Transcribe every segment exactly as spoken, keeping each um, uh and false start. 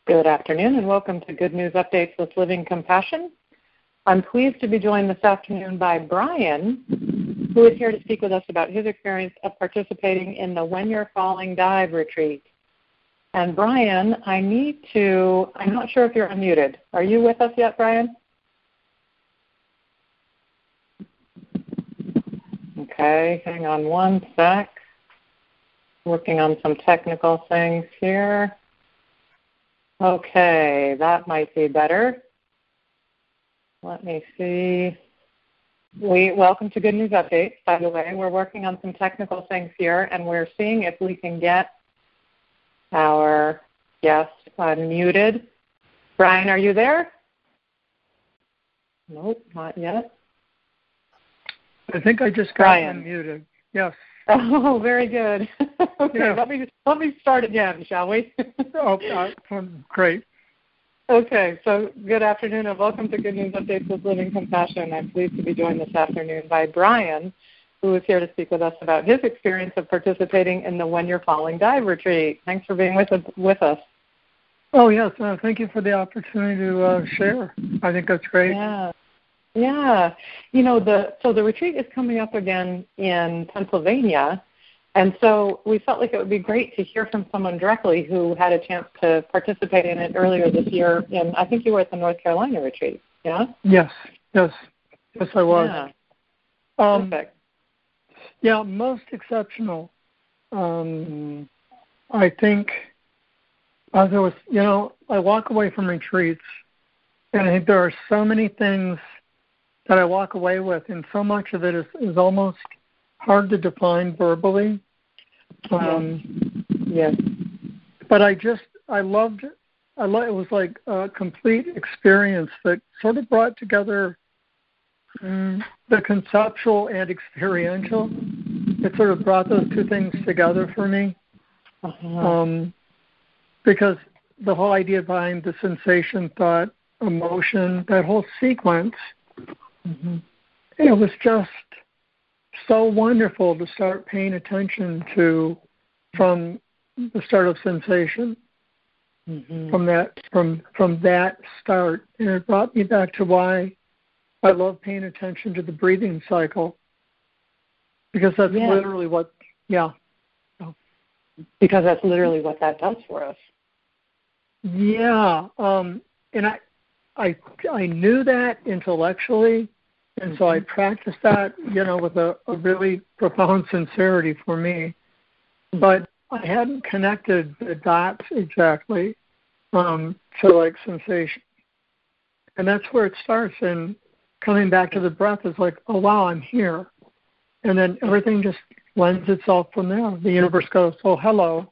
Good afternoon and welcome to Good News Updates with Living Compassion. I'm pleased to be joined this afternoon by Brian, who is here to speak with us about his experience of participating in the When You're Falling Dive retreat. And Brian, I need to, I'm not sure if you're unmuted. Are you with us yet, Brian? Okay, hang on one sec. Working on some technical things here. Okay, that might be better. Let me see. We welcome to Good News Updates, by the way. We're working on some technical things here, and we're seeing if we can get our guest unmuted. Brian, are you there? Nope, not yet. I think I just got Brian. unmuted. Yes. Oh, very good. Okay, Yeah. let me let me start again, shall we? Oh, uh, great. Okay, so good afternoon and welcome to Good News Updates with Living Compassion. I'm pleased to be joined this afternoon by Brian, who is here to speak with us about his experience of participating in the When You're Falling Dive retreat. Thanks for being with us. With us. Oh, yes. Uh, thank you for the opportunity to uh, share. I think that's great. Yeah. Yeah. You know, the so the retreat is coming up again in Pennsylvania, and so we felt like it would be great to hear from someone directly who had a chance to participate in it earlier this year. And I think you were at the North Carolina retreat, yeah? Yes, yes. Yes, I was. Yeah. Um, Perfect. Yeah, most exceptional. Um, I think as I was, you know, I walk away from retreats, and I think there are so many things that I walk away with, and so much of it is, is almost hard to define verbally. Um, yes. But I just, I loved, I lo- it was like a complete experience that sort of brought together um, the conceptual and experiential. It sort of brought those two things together for me. Uh-huh. Um, because the whole idea behind the sensation, thought, emotion, that whole sequence, mm-hmm. it was just so wonderful to start paying attention to from the start of sensation, mm-hmm. from that from from that start. And it brought me back to why I love paying attention to the breathing cycle, because that's yeah. literally what, yeah. Oh. Because that's literally what that does for us. Yeah, um, and I, I, I knew that intellectually, and so I practiced that, you know, with a, a really profound sincerity for me. But I hadn't connected the dots exactly um, to, like, sensation. And that's where it starts. And coming back to the breath is like, oh, wow, I'm here. And then everything just lends itself from there. The universe goes, oh, hello.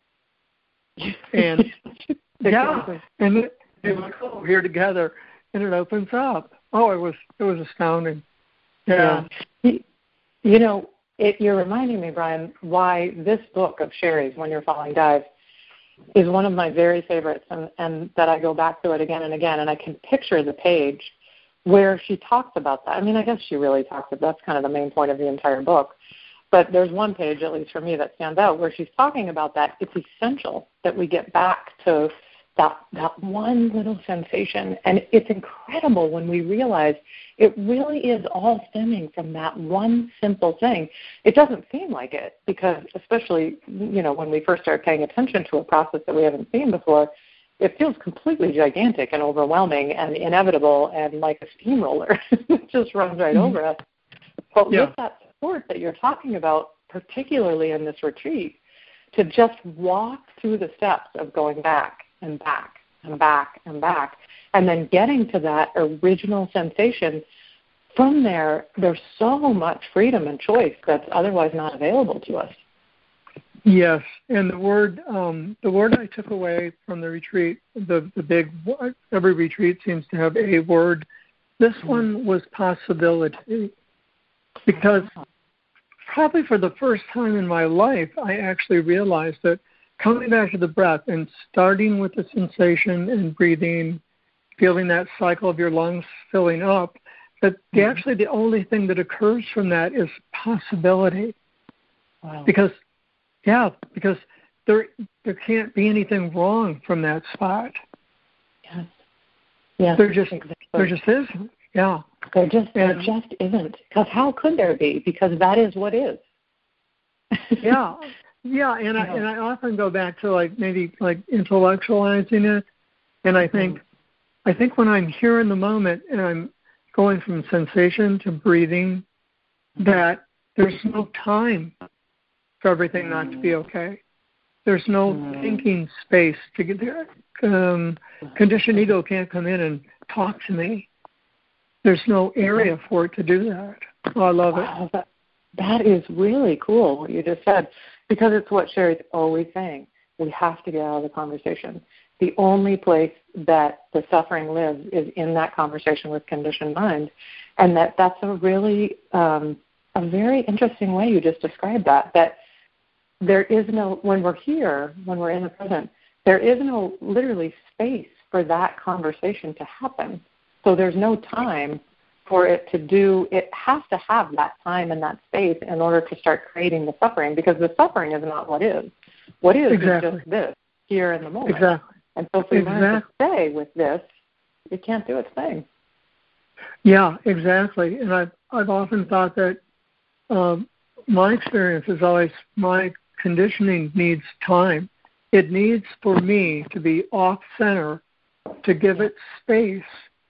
And, yeah, and it, it's like, oh, we're here together. And it opens up. Oh, it was it was astounding. Yeah. yeah. You know, it, you're reminding me, Brian, why this book of Sherry's, When You're Falling Dive, is one of my very favorites, and, and that I go back to it again and again, and I can picture the page where she talks about that. I mean, I guess she really talks about that's kind of the main point of the entire book. But there's one page, at least for me, that stands out where she's talking about that. It's essential that we get back to that that one little sensation. And it's incredible when we realize it really is all stemming from that one simple thing. It doesn't seem like it because, especially, you know, when we first start paying attention to a process that we haven't seen before, it feels completely gigantic and overwhelming and inevitable and like a steamroller. It just runs right over us. But yeah. with that support that you're talking about, particularly in this retreat, to just walk through the steps of going back and back and back and back, and then getting to that original sensation, from there, there's so much freedom and choice that's otherwise not available to us. Yes, and the word um, the word I took away from the retreat, the, the big, every retreat seems to have a word. This one was possibility, because probably for the first time in my life, I actually realized that coming back to the breath and starting with the sensation and breathing, feeling that cycle of your lungs filling up, that the, actually the only thing that occurs from that is possibility. Wow. Because, yeah, because there there can't be anything wrong from that spot. Yes. Yes. There just exactly. there just isn't. Yeah. There just there and, just isn't. Because how could there be? Because that is what is. yeah. Yeah, and I and I often go back to like maybe like intellectualizing it, and I think mm-hmm. I think when I'm here in the moment and I'm going from sensation to breathing, that there's no time for everything mm-hmm. not to be okay. There's no mm-hmm. thinking space to get there. Um, conditioned ego can't come in and talk to me. There's no area for it to do that. Oh, I love wow, it. That, that is really cool what you just said. Because it's what Sherry's always saying. We have to get out of the conversation. The only place that the suffering lives is in that conversation with conditioned mind. And that that's a really, um, a very interesting way you just described that, that there is no, when we're here, when we're in the present, there is no literally space for that conversation to happen. So there's no time for it to do, it has to have that time and that space in order to start creating the suffering, because the suffering is not what is. What is exactly. is just this, here in the moment. Exactly. And so if we exactly. learn to stay with this, it can't do its thing. Yeah, exactly. And I've, I've often thought that um, my experience is always my conditioning needs time. It needs for me to be off-center to give it space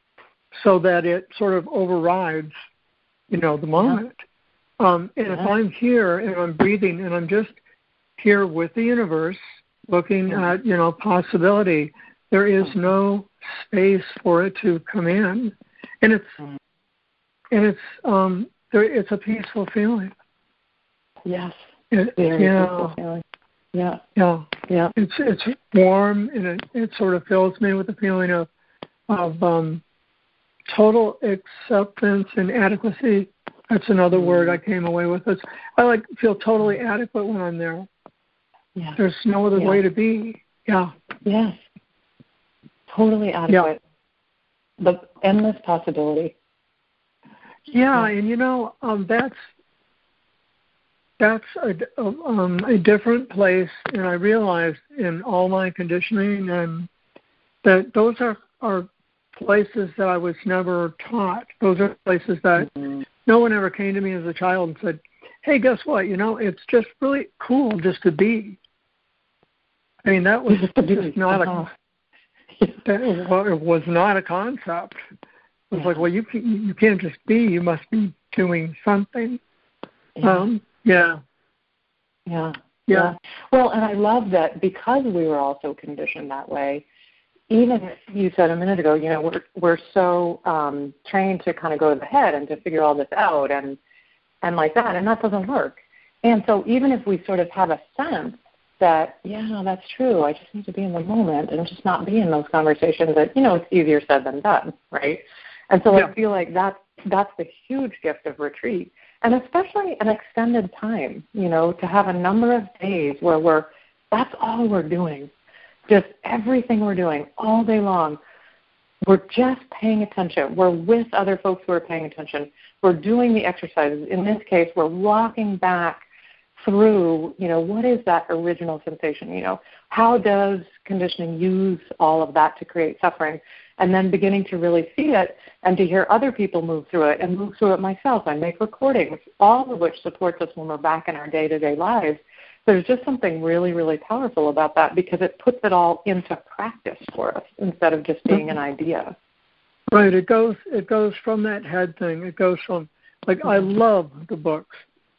so that it sort of overrides, you know, the moment. Yeah. Um, and yeah. if I'm here and I'm breathing and I'm just here with the universe looking yeah. at, you know, possibility, there is no space for it to come in. And it's, mm. and it's, um, there, it's a peaceful feeling. Yes. It, Very yeah. peaceful feeling. Yeah. Yeah. Yeah. It's, it's warm and it, it sort of fills me with a feeling of, of, um, total acceptance and adequacy. That's another mm-hmm. word I came away with. It's, I like feel totally adequate when I'm there. Yeah. There's no other yeah. way to be. Yeah. Yes. Totally adequate. Yeah. The endless possibility. Yeah, yeah. and you know um, that's that's a, um, a different place, and I realized in all my conditioning and that those are are. places that I was never taught. Those are places that mm-hmm. no one ever came to me as a child and said, hey, guess what? You know, it's just really cool just to be. I mean, that was just not uh-huh. a that, well, it was not a concept. It was yeah. like, well, you can, you can't just be. You must be doing something. Yeah. Um, yeah. yeah. Yeah. Yeah. Well, and I love that because we were all so conditioned that way. Even you said a minute ago, you know, we're we're so um, trained to kind of go to the head and to figure all this out and and like that, and that doesn't work. And so even if we sort of have a sense that, yeah, no, that's true, I just need to be in the moment and just not be in those conversations, that, you know, it's easier said than done, right? And so yeah. I feel like that's, that's the huge gift of retreat, and especially an extended time, you know, to have a number of days where we're, that's all we're doing. Just everything we're doing all day long, we're just paying attention. We're with other folks who are paying attention. We're doing the exercises. In this case, we're walking back through, you know, what is that original sensation? You know, how does conditioning use all of that to create suffering? And then beginning to really see it and to hear other people move through it and move through it myself. I make recordings, all of which supports us when we're back in our day-to-day lives. There's just something really, really powerful about that because it puts it all into practice for us instead of just being an idea. Right. It goes it goes from that head thing. It goes from, like, I love the books.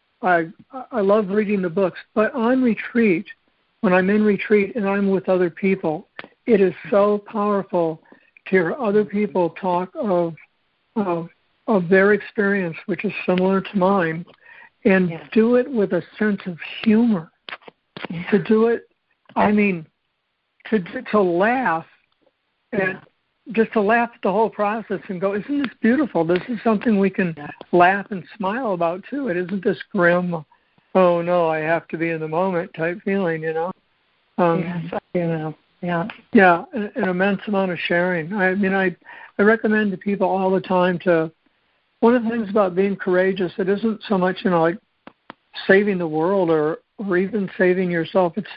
I I love reading the books. But on retreat, when I'm in retreat and I'm with other people, it is so powerful to hear other people talk of of, of their experience, which is similar to mine, and yeah. do it with a sense of humor. Yeah. To do it, I mean, to to laugh, and yeah. just to laugh at the whole process and go, isn't this beautiful? This is something we can yeah. laugh and smile about too. It isn't this grim, oh no, I have to be in the moment type feeling, you know. Um, yes, you know, yeah, yeah, an, an immense amount of sharing. I mean, I I recommend to people all the time to. One of the things about being courageous, it isn't so much, you know, like saving the world or, or even saving yourself. It's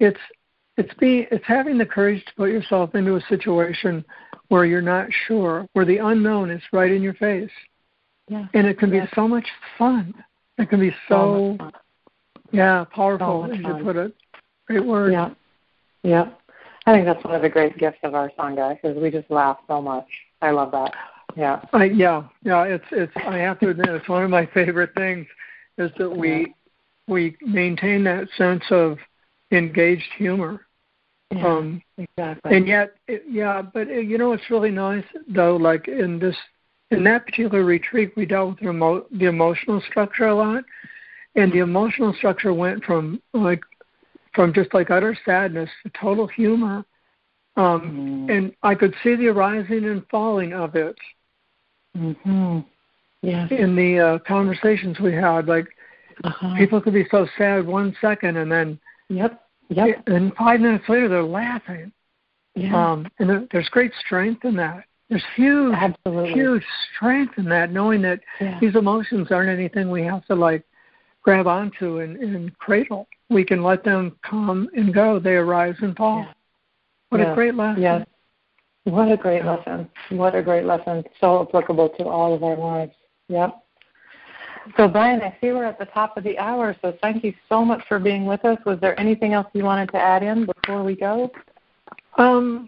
it's it's be it's having the courage to put yourself into a situation where you're not sure, where the unknown is right in your face. Yeah. And it can be yeah. so much fun. It can be so, so yeah, powerful, so as fun. you put it. Great word. Yeah. Yeah. I think that's one of the great gifts of our Sangha is we just laugh so much. I love that. Yeah. I, yeah. Yeah. It's it's. I have to admit, it's one of my favorite things is that we yeah. we maintain that sense of engaged humor. Yeah, um, exactly. And yet, it, yeah. But it, you know, it's really nice though. Like in this, in that particular retreat, we dealt with the, emo- the emotional structure a lot, and the emotional structure went from like. from just like utter sadness to total humor. Um, mm. And I could see the rising and falling of it mm-hmm. yeah. in the uh, conversations we had. Like uh-huh. people could be so sad one second and then yep, yep. and five minutes later they're laughing. Yeah. Um, and there's great strength in that. There's huge, Absolutely. huge strength in that, knowing that yeah. these emotions aren't anything we have to like grab onto and, and cradle. We can let them come and go. They arise and fall. Yeah. What yeah. a great lesson. Yes. What a great lesson. What a great lesson. So applicable to all of our lives. Yep. So, Brian, I see we're at the top of the hour, so thank you so much for being with us. Was there anything else you wanted to add in before we go? Um.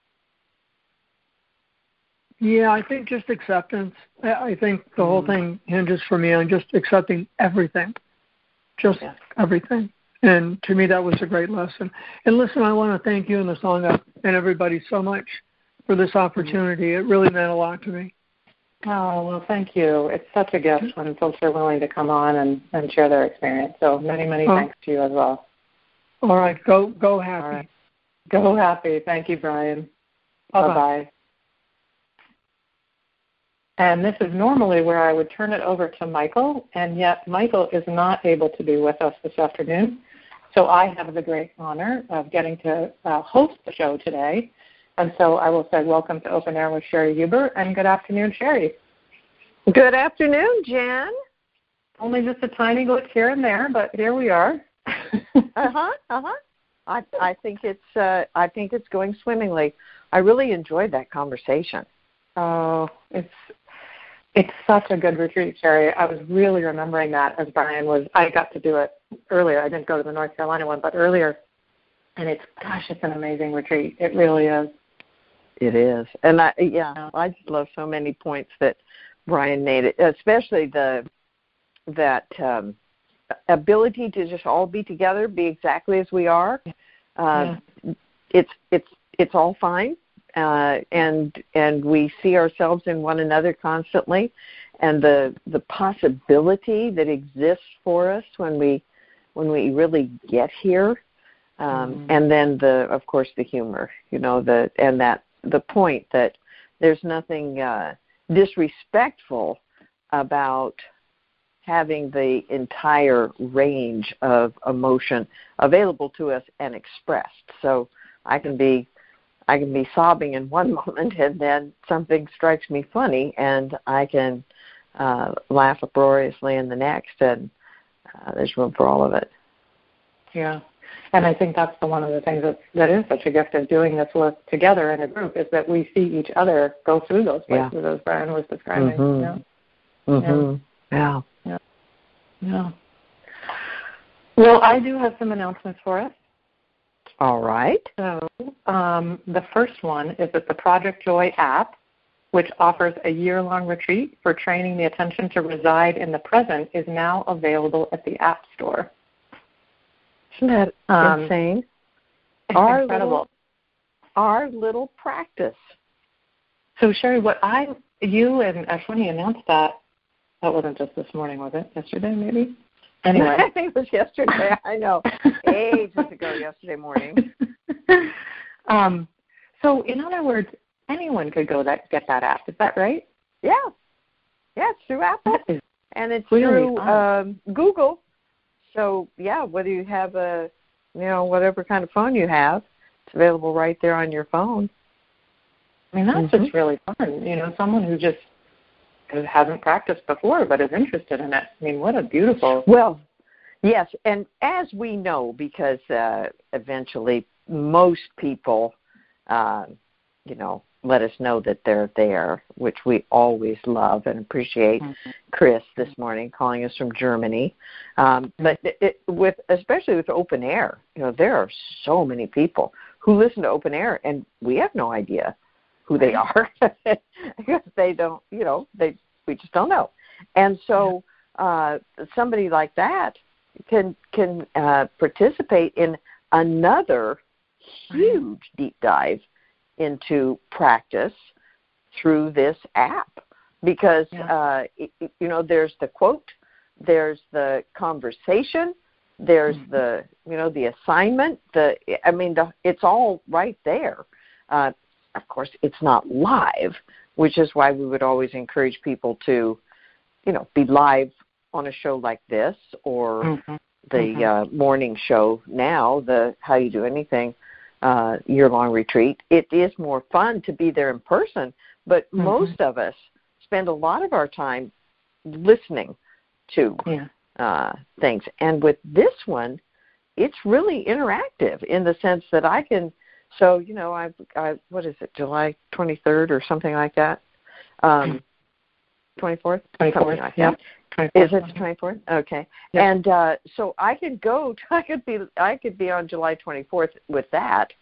Yeah, I think just acceptance. I think the whole thing hinges for me on just accepting everything. Just yeah. everything. And to me, that was a great lesson. And listen, I want to thank you and the Sangha and everybody so much for this opportunity. It really meant a lot to me. Oh, well, thank you. It's such a gift when folks are willing to come on and, and share their experience. So many, many oh. thanks to you as well. All right. Go go happy. All right. Go happy. Thank you, Brian. Bye-bye. Bye-bye. And this is normally where I would turn it over to Michael, and yet Michael is not able to be with us this afternoon. So I have the great honor of getting to uh, host the show today. And so I will say welcome to Open Air with Sherry Huber, and good afternoon, Sherry. Good afternoon, Jen. Only just a tiny glitch here and there, but here we are. uh-huh, uh-huh. I, I think it's uh, I think it's going swimmingly. I really enjoyed that conversation. Oh, it's It's such a good retreat, Sherry. I was really remembering that as Brian was, I got to do it earlier. I didn't go to the North Carolina one, but earlier. And it's, gosh, it's an amazing retreat. It really is. It is. And I, yeah, I just love so many points that Brian made, especially the, that um, ability to just all be together, be exactly as we are. Uh, yeah. It's, it's, it's all fine. Uh, and and we see ourselves in one another constantly, and the the possibility that exists for us when we when we really get here, um, mm-hmm. and then the of course the humor, you know, the and that the point that there's nothing uh, disrespectful about having the entire range of emotion available to us and expressed. So I can be. I can be sobbing in one moment, and then something strikes me funny, and I can uh, laugh uproariously in the next, and uh, there's room for all of it. Yeah, and I think that's the one of the things that, that is such a gift of doing this work together in a group is that we see each other go through those places, yeah. as Brian was describing. Mm-hmm. Yeah. Mm-hmm. Yeah. yeah. Yeah. Well, I do have some announcements for us. All right. So um, the first one is that the Project Joy app, which offers a year-long retreat for training the attention to reside in the present, is now available at the App Store. Isn't that um, insane? It's our incredible. Little, our little practice. So, Sherry, what I, you and Ashwini announced that, that wasn't just this morning, was it? Yesterday, maybe? Anyway. I think it was yesterday. I know. Ages ago yesterday morning. um, so, in other words, anyone could go that get that app. Is that right? Yeah. Yeah, it's through Apple. And it's really through um, Google. So, yeah, whether you have a, you know, whatever kind of phone you have, it's available right there on your phone. I mean, that's mm-hmm. just really fun. You know, someone who just who hasn't practiced before but is interested in it. I mean, what a beautiful... Well, Yes, and as we know, because uh, eventually most people, uh, you know, let us know that they're there, which we always love and appreciate. Mm-hmm. Chris this morning calling us from Germany, um, but it, it, with especially with Open Air, you know, there are so many people who listen to Open Air, and we have no idea who they are because they don't, you know, they we just don't know, and so uh, somebody like that can can uh, participate in another huge deep dive into practice through this app, because yeah. uh, it, you know, there's the quote, there's the conversation, there's mm-hmm. the you know the assignment. The I mean, the, it's all right there. Uh, of course, it's not live, which is why we would always encourage people to, you know, be live on a show like this or mm-hmm. the mm-hmm. Uh, morning show now, the How You Do Anything uh, year-long retreat. It is more fun to be there in person, but mm-hmm. most of us spend a lot of our time listening to yeah. uh, things. And with this one, it's really interactive in the sense that I can, so, you know, I've, I, what is it, July twenty-third or something like that? Um, twenty-fourth? twenty-fourth, like yeah. twenty-fourth. Is it the twenty-fourth? Okay. Yep. And uh, so I could go, to, I could be I could be on July twenty-fourth with that,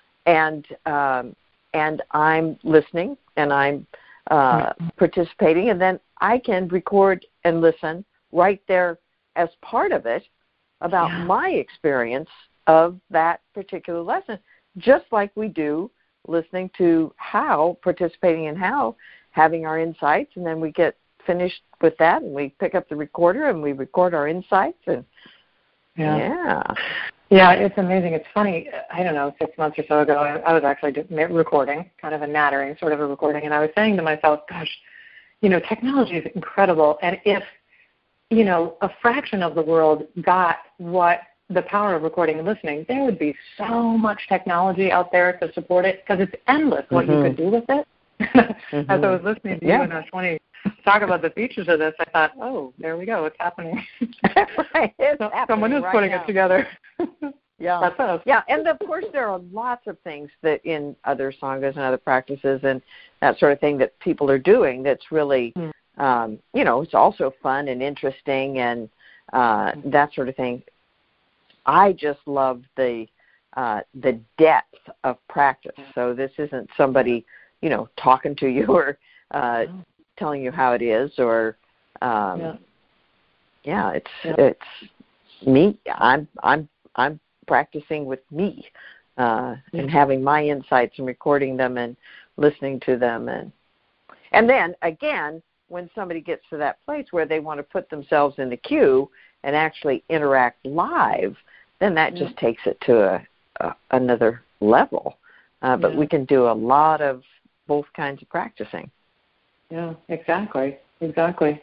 and um, and I'm listening and I'm uh, mm-hmm. participating, and then I can record and listen right there as part of it about yeah. my experience of that particular lesson, just like we do listening to how, participating in how, having our insights, and then we get finished with that and we pick up the recorder and we record our insights. And yeah. Yeah, yeah it's amazing. It's funny, I don't know, six months or so ago, I, I was actually recording, kind of a nattering sort of a recording, and I was saying to myself, gosh, you know, technology is incredible, and if you know, a fraction of the world got what the power of recording and listening, there would be so much technology out there to support it, because it's endless what mm-hmm. you could do with it. mm-hmm. As I was listening to yeah. you and Ash twenty talk about the features of this, I thought, oh, there we go, it's happening. right. It's so, happening someone is right putting now. it together. yeah. That's us. Yeah, and of course there are lots of things that in other sanghas and other practices and that sort of thing that people are doing that's really mm. Um, you know, it's also fun and interesting and uh, that sort of thing. I just love the uh, the depth of practice. So this isn't somebody, you know, talking to you or uh, telling you how it is, or um, yeah. yeah, it's yeah. it's me. I'm I'm I'm practicing with me uh, yeah. and having my insights and recording them and listening to them, and and then again, when somebody gets to that place where they want to put themselves in the queue and actually interact live, then that yeah. just takes it to a, a, another level. Uh, but yeah. we can do a lot of both kinds of practicing. Yeah, exactly, exactly.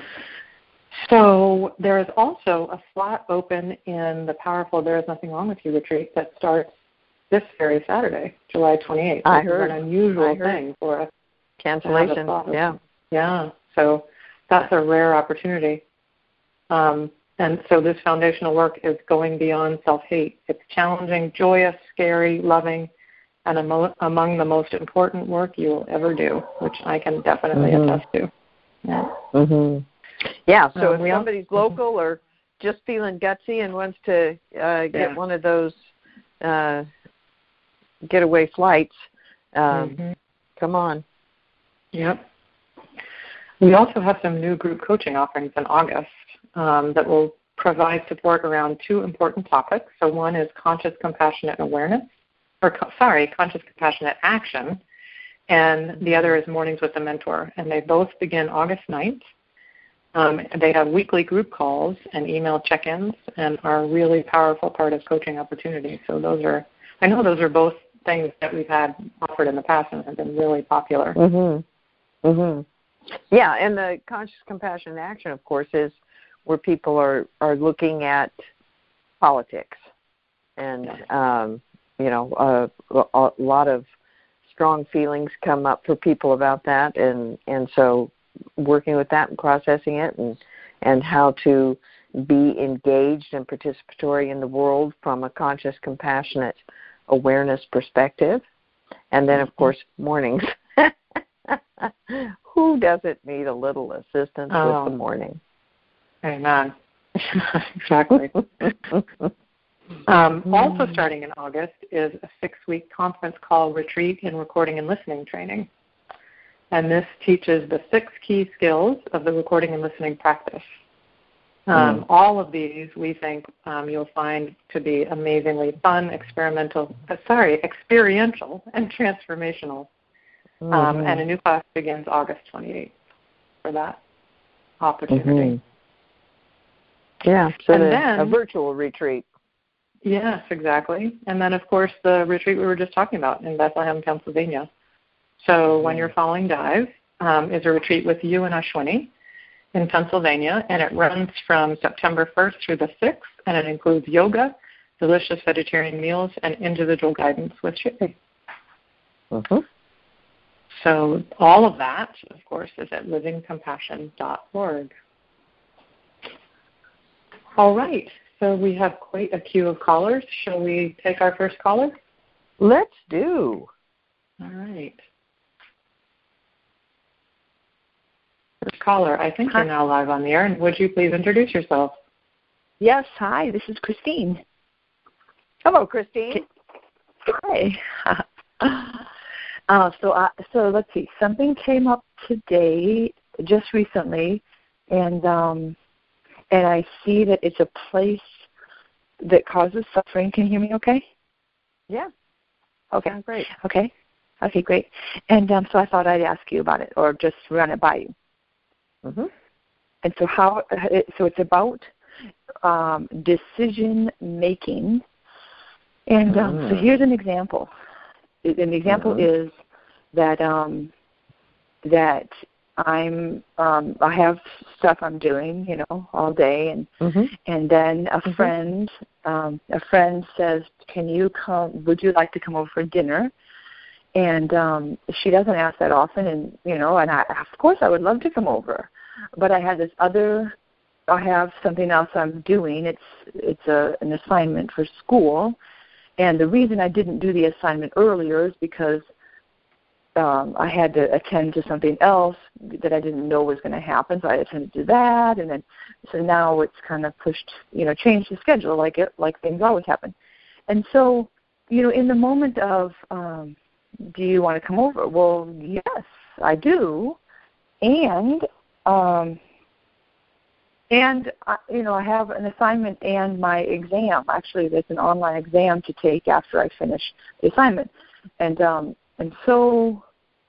So there is also a slot open in the powerful There Is Nothing Wrong With You retreat that starts this very Saturday, July twenty-eighth. I this heard. is an unusual I heard. thing for us. Cancellation, yeah. Yeah, so that's a rare opportunity. Um, and so this foundational work is going beyond self-hate. It's challenging, joyous, scary, loving, and amo- among the most important work you will ever do, which I can definitely mm-hmm. attest to. Yeah, mm-hmm. yeah so um, if somebody's all, local mm-hmm. or just feeling gutsy and wants to uh, get yeah. one of those uh, getaway flights, um, mm-hmm. come on. Yep. We also have some new group coaching offerings in August um, that will provide support around two important topics. So one is conscious compassionate awareness, or co- sorry, conscious compassionate action, and the other is mornings with the mentor. And they both begin August ninth. Um, they have weekly group calls and email check-ins and are a really powerful part of coaching opportunities. So those are, I know those are both things that we've had offered in the past and have been really popular. Mm-hmm. Mm-hmm. Yeah, and the conscious compassion action, of course, is where people are, are looking at politics. And, um, you know, uh, a lot of strong feelings come up for people about that. And, and so working with that and processing it and, and how to be engaged and participatory in the world from a conscious, compassionate awareness perspective. And then, of course, mornings. Who doesn't need a little assistance oh. with the morning? Amen. Exactly. um, also starting in August is a six-week conference call retreat in recording and listening training. And this teaches the six key skills of the recording and listening practice. Um, mm. All of these, we think, um, you'll find to be amazingly fun, experimental, uh, sorry, experiential, and transformational. Mm-hmm. Um, and a new class begins August twenty-eighth for that opportunity. Mm-hmm. Yeah, so and the, then, a virtual retreat. Yes, exactly. And then, of course, the retreat we were just talking about in Bethlehem, Pennsylvania. So mm-hmm. When You're Falling Dive um, is a retreat with you and Ashwini in Pennsylvania, and it runs from September first through the sixth, and it includes yoga, delicious vegetarian meals, and individual guidance with Sherry. Mm-hmm. So all of that, of course, is at living compassion dot org. All right, so we have quite a queue of callers. Shall we take our first caller? Let's do. All right. First caller, I think Hi. you're now live on the air, and would you please introduce yourself? Yes, hi, this is Christine. Hello, Christine. Hi. Uh, so, uh, so let's see. Something came up today, just recently, and um, and I see that it's a place that causes suffering. Can you hear me? Okay. Yeah. Okay. Yeah, great. Okay. Okay, great. And um, so I thought I'd ask you about it, or just run it by you. Mm-hmm. And so how? So it's about um, decision making. And um, mm. so here's an example. And the example mm-hmm. is that um, that I'm um, I have stuff I'm doing, you know, all day, and mm-hmm. and then a mm-hmm. friend um, a friend says, "Can you come? Would you like to come over for dinner?" And um, she doesn't ask that often, and you know, and I, of course I would love to come over, but I had this other. I have something else I'm doing. It's it's a an assignment for school. And the reason I didn't do the assignment earlier is because um, I had to attend to something else that I didn't know was going to happen. So I attended to that, and then so now it's kind of pushed, you know, changed the schedule like it like things always happen. And so, you know, in the moment of, um, do you want to come over? Well, yes, I do, and um, And, uh, you know, I have an assignment and my exam. Actually, there's an online exam to take after I finish the assignment. And um, and so,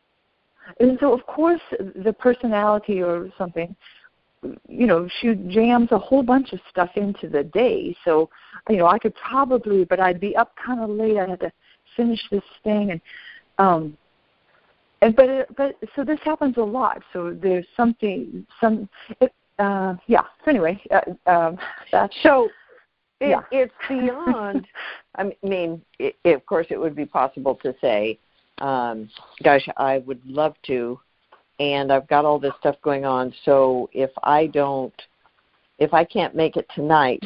and so, of course, the personality or something, you know, she jams a whole bunch of stuff into the day. So, you know, I could probably, but I'd be up kind of late. I had to finish this thing. And, um, and but, it, but so this happens a lot. So there's something, some, it, Uh, yeah. So anyway, uh, um, that's so. It, yeah. It's beyond. I mean, it, it, of course, it would be possible to say, um, "Gosh, I would love to," and I've got all this stuff going on. So if I don't, if I can't make it tonight,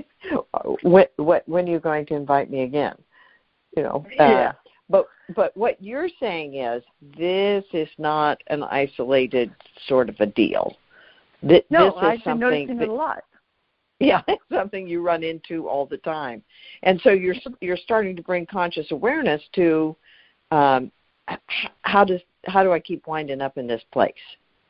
what, what, when are you going to invite me again? You know. Uh, yeah. But but what you're saying is this is not an isolated sort of a deal. Th- no, this is I've been something noticing that, it a lot. Yeah, it's something you run into all the time, and so you're you're starting to bring conscious awareness to um, how does how do I keep winding up in this place?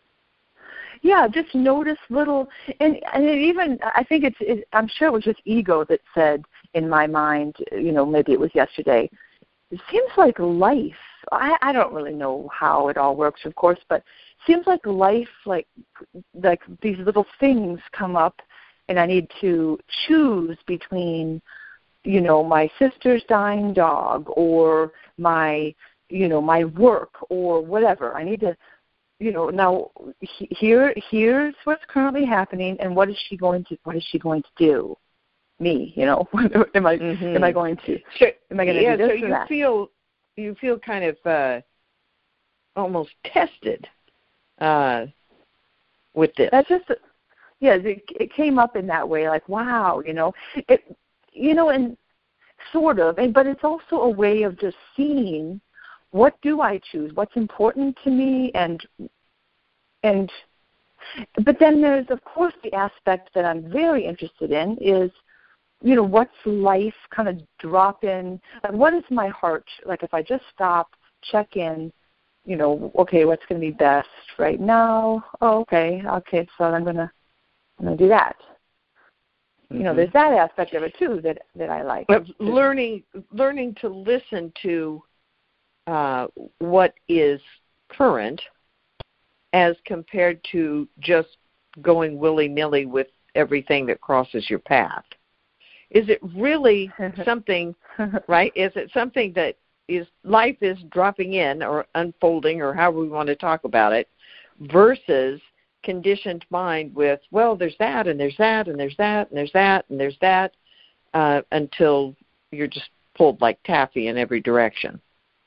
Yeah, just notice little, and and it even I think it's it, I'm sure it was just ego that said in my mind, you know, maybe it was yesterday. It seems like life. I, I don't really know how it all works, of course, but it seems like life, like like these little things come up, and I need to choose between, you know, my sister's dying dog or my, you know, my work or whatever. I need to, you know, now here here's what's currently happening, and what is she going to what is she going to do? Me, you know, am I mm-hmm. am I going to sure. am I going to yeah, do this so or you that? feel you feel kind of uh, almost tested uh, with this. That's just yeah, it, it came up in that way, like, wow, you know, it, you know, and sort of, and but it's also a way of just seeing what do I choose, what's important to me, and and but then there's of course the aspect that I'm very interested in is, you know, what's life kind of drop in, like what is my heart like if I just stop, check in, you know, okay, what's going to be best right now? Oh, okay, okay, so I'm gonna I'm gonna do that. You know, there's that aspect of it too that, that I like. But learning learning to listen to uh, what is current as compared to just going willy-nilly with everything that crosses your path. Is it really something, right? Is it something that is life is dropping in or unfolding or however we want to talk about it versus conditioned mind with, well, there's that and there's that and there's that and there's that and there's that uh, until you're just pulled like taffy in every direction.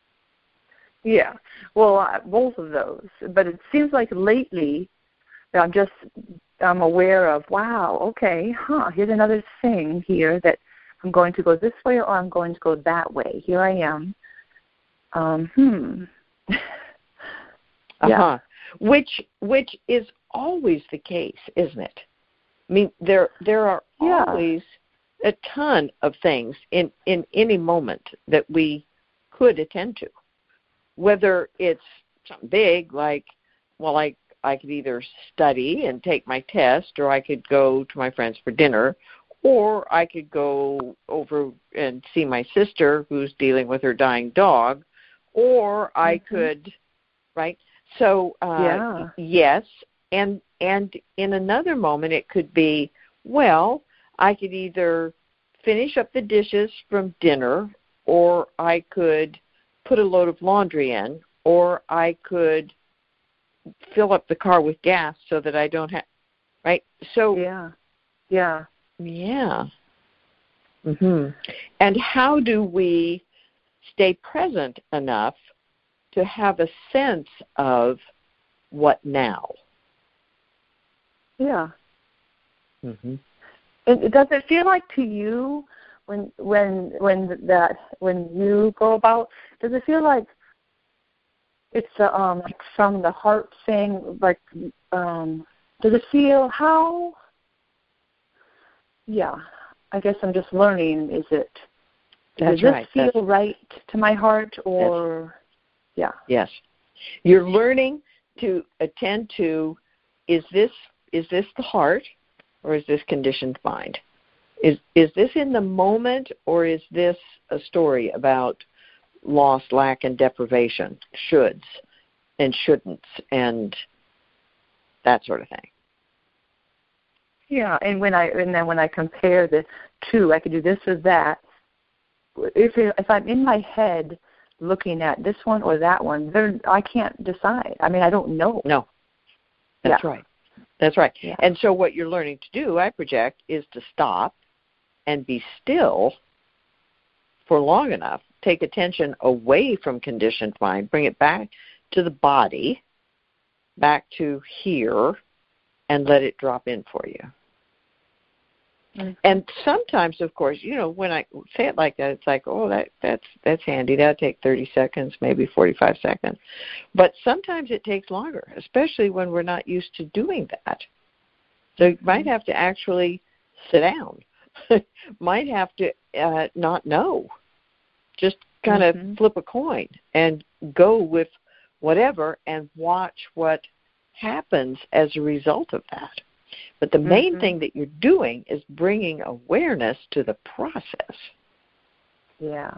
Yeah, well, uh, both of those. But it seems like lately I'm just I'm aware of, wow, okay, huh, here's another thing here that I'm going to go this way or I'm going to go that way. Here I am. Um, hmm. yeah. Uh-huh. Which which is always the case, isn't it? I mean, there there are yeah. always a ton of things in, in any moment that we could attend to, whether it's something big like, well, I, I could either study and take my test, or I could go to my friends for dinner, or I could go over and see my sister who's dealing with her dying dog, or I mm-hmm. could, right? So, uh, yeah. yes, and and in another moment it could be, well, I could either finish up the dishes from dinner, or I could put a load of laundry in, or I could fill up the car with gas so that I don't have, right? So, yeah, yeah, yeah. Mhm. And how do we stay present enough to have a sense of what now? Yeah. Mhm. And does it feel like to you when when when that when you go about? Does it feel like it's a, um like from the heart thing? Like, um, does it feel how? Yeah, I guess I'm just learning. Is it? That's does this right. feel That's, right to my heart, or? Yeah. Yes. You're learning to attend to, is this is this the heart or is this conditioned mind? Is is this in the moment or is this a story about loss, lack, and deprivation, shoulds and shouldn'ts and that sort of thing? Yeah, and when I and then when I compare the two, I could do this or that. If it, if I'm in my head looking at this one or that one, there I can't decide. I mean, I don't know. No, that's yeah. right. That's right. Yeah. And so what you're learning to do, I project, is to stop and be still for long enough. Take attention away from conditioned mind, bring it back to the body, back to here, and let it drop in for you. Mm-hmm. And sometimes, of course, you know, when I say it like that, it's like, oh, that that's that's handy. That'll take thirty seconds, maybe forty-five seconds. But sometimes it takes longer, especially when we're not used to doing that. So you might have to actually sit down. Might have to uh, not know. Just kind of mm-hmm. flip a coin and go with whatever and watch what happens as a result of that. But the main mm-hmm. thing that you're doing is bringing awareness to the process. Yeah.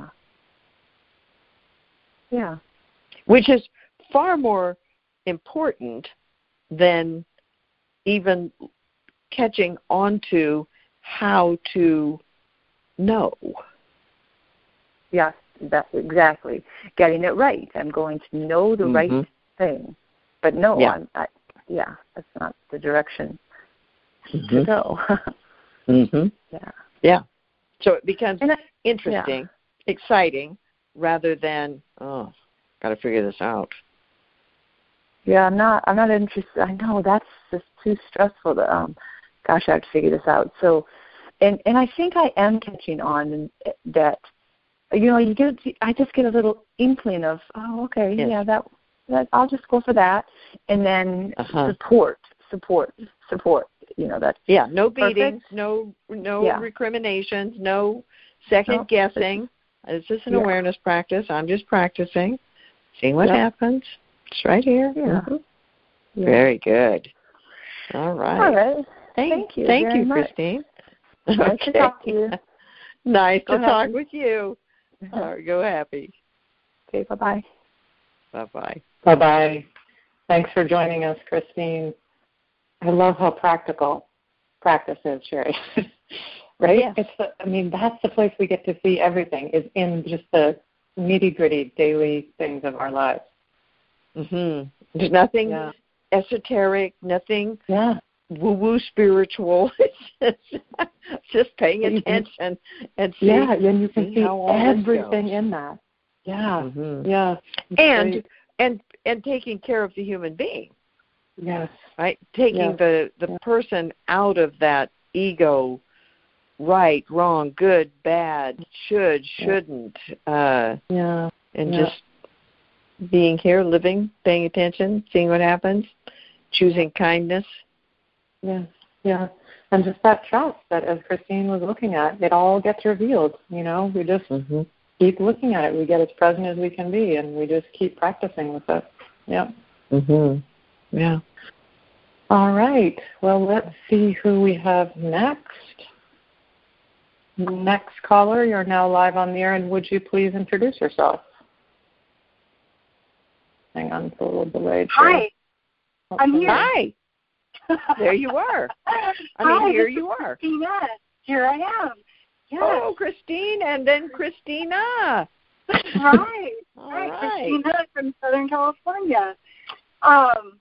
Yeah. Which is far more important than even catching on to how to know. Yes, that's exactly. Getting it right. I'm going to know the mm-hmm. right thing. But no, yeah. I'm, I, yeah, that's not the direction mm-hmm. to go. mm-hmm. Yeah. Yeah. So it becomes I, interesting, yeah. exciting, rather than, oh, got to figure this out. Yeah, I'm not. I'm not interested. I know that's just too stressful to um gosh, I have to figure this out. So, and and I think I am catching on that. You know, you get I just get a little inkling of, oh, okay, yes. yeah, that that I'll just go for that, and then uh-huh. support, support, support. You know, that's yeah, no beatings, perfect. no no yeah. recriminations, no second no. guessing. It's just an yeah. awareness practice. I'm just practicing, seeing what yep. happens. It's right here. Yeah. Mm-hmm. yeah. Very good. All right. All right. Thank, Thank you. Thank you, much. Christine. Nice okay. to talk to you. Nice go to happy. talk with you. All right, go happy. Okay, bye-bye. Bye-bye. Bye-bye. Thanks for joining us, Christine. I love how practical practice is, Sherry. right? Yes. It's the, I mean, that's the place we get to see everything, is in just the nitty-gritty daily things of our lives. Mm-hmm. There's nothing yeah. esoteric, nothing yeah. woo-woo spiritual. It's just, just paying attention and see, yeah, and you can see see how everything in that. Yeah, mm-hmm. yeah. And great. and and taking care of the human being. Yes. Right? Taking yes. the, the yes. person out of that ego, right, wrong, good, bad, should, shouldn't. Uh, yeah. And yeah. just being here, living, paying attention, seeing what happens, choosing kindness. Yes, yeah. And just that trust that, as Christine was looking at, it all gets revealed. You know, we just mm-hmm. keep looking at it. We get as present as we can be, and we just keep practicing with it. Yeah. Mhm. Yeah. All right. Well, let's see who we have next. Next caller, you're now live on the air, and would you please introduce yourself? Hang on, it's a little delayed. Hi. Oh, I'm here. Hi. There you are. I mean, Hi, here this you is are. Christina. Here I am. Yes. Oh, Christine, and then Christina. right. All right. right. Christina from Southern California. Um,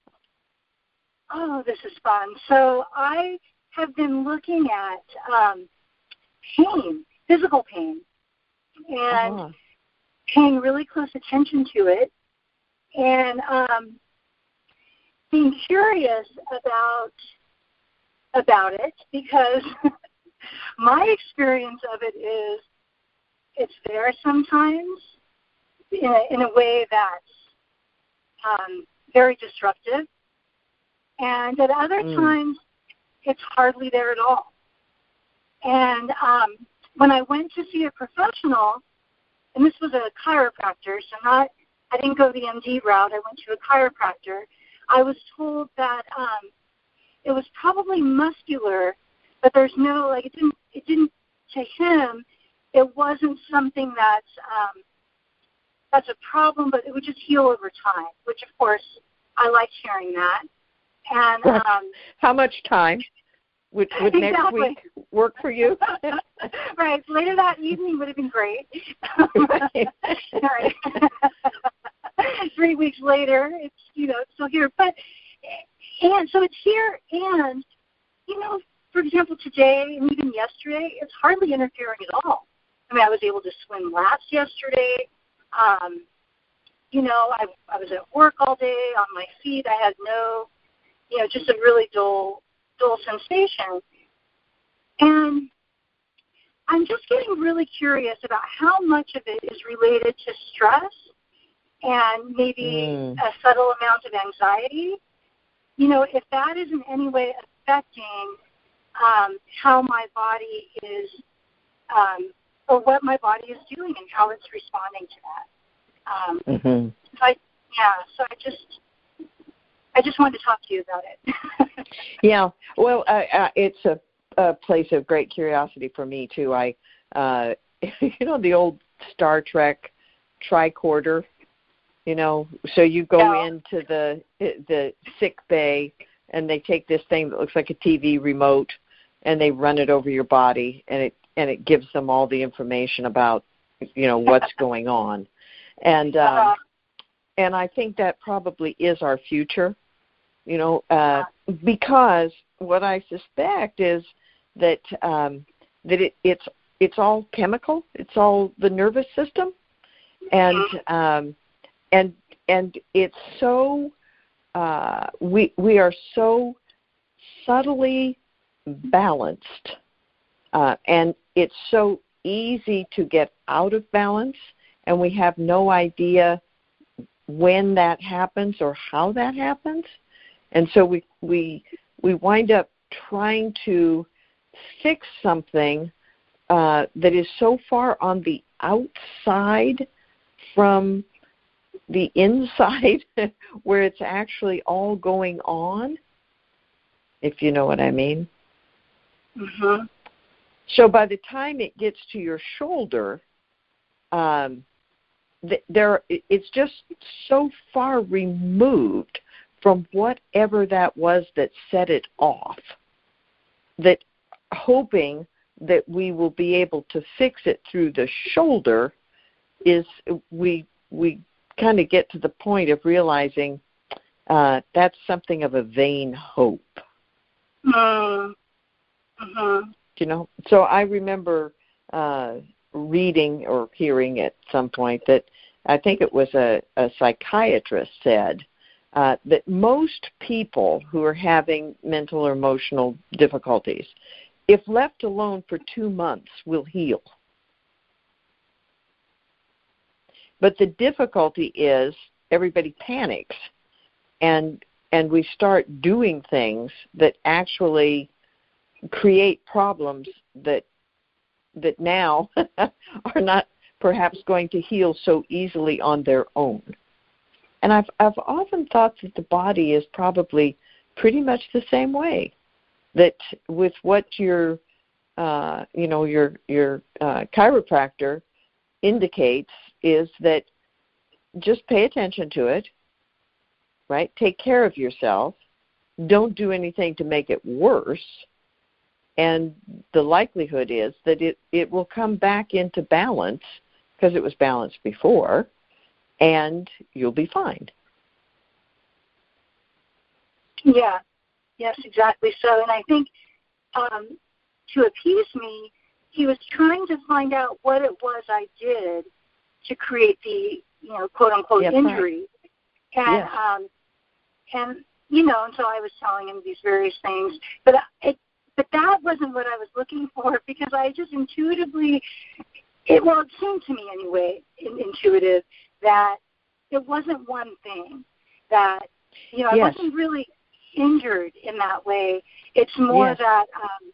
oh, this is fun. So I have been looking at um, pain, physical pain, and uh-huh. paying really close attention to it, and um, being curious about about it, because my experience of it is it's there sometimes in a, in a way that's um, very disruptive, and at other mm. times it's hardly there at all. And um, when I went to see a professional, and this was a chiropractor, so not I didn't go the M D route, I went to a chiropractor, I was told that um, it was probably muscular, but there's no, like, it didn't, it didn't, to him, it wasn't something that's, um, that's a problem, but it would just heal over time, which, of course, I like hearing that. And um, how much time would, would next exactly. week work for you? Right, later that evening would have been great. Right. Right. Three weeks later, it's, you know, it's still here. But, and so it's here, and, you know, for example, today and even yesterday, it's hardly interfering at all. I mean, I was able to swim laps yesterday. Um, you know, I, I was at work all day on my feet. I had no, you know, just a really dull, dull sensation. And I'm just getting really curious about how much of it is related to stress and maybe mm. a subtle amount of anxiety. You know, if that is in any way affecting um, how my body is, um, or what my body is doing and how it's responding to that. Um, mm-hmm. so I, yeah, so I just, I just wanted to talk to you about it. Yeah, well, uh, uh, it's a, a place of great curiosity for me too. I, uh, you know, the old Star Trek tricorder. You know, so you go yeah. into the the sick bay, and they take this thing that looks like a T V remote, and they run it over your body, and it and it gives them all the information about, you know, what's going on, and um, uh-huh. and I think that probably is our future, you know, uh, because what I suspect is that um, that it, it's it's all chemical, it's all the nervous system, and um, And and it's so uh, we we are so subtly balanced. Uh, and it's so easy to get out of balance, and we have no idea when that happens or how that happens. And so we we we wind up trying to fix something uh, that is so far on the outside from the inside where it's actually all going on, if you know what I mean. Mm-hmm. So by the time it gets to your shoulder, um, th- there it's just so far removed from whatever that was that set it off, that hoping that we will be able to fix it through the shoulder is we we kind of get to the point of realizing uh, that's something of a vain hope. Mm-hmm. You know, so I remember uh, reading or hearing at some point that I think it was a, a psychiatrist said uh, that most people who are having mental or emotional difficulties, if left alone for two months, will heal. But the difficulty is everybody panics and and we start doing things that actually create problems that that now are not perhaps going to heal so easily on their own. And I've I've often thought that the body is probably pretty much the same way. That with what your uh, you know your your uh, chiropractor indicates is that just pay attention to it, right? Take care of yourself. Don't do anything to make it worse. And the likelihood is that it, it will come back into balance because it was balanced before, and you'll be fine. Yeah, yes, exactly so. And I think um, to appease me, he was trying to find out what it was I did to create the, you know, quote unquote yep, injury. Right. And, yes. um, and, you know, and so I was telling him these various things, but it, but that wasn't what I was looking for because I just intuitively, it, well, it seemed to me anyway, in, intuitive, that it wasn't one thing, that, you know, I yes. wasn't really injured in that way. It's more yes. that, um,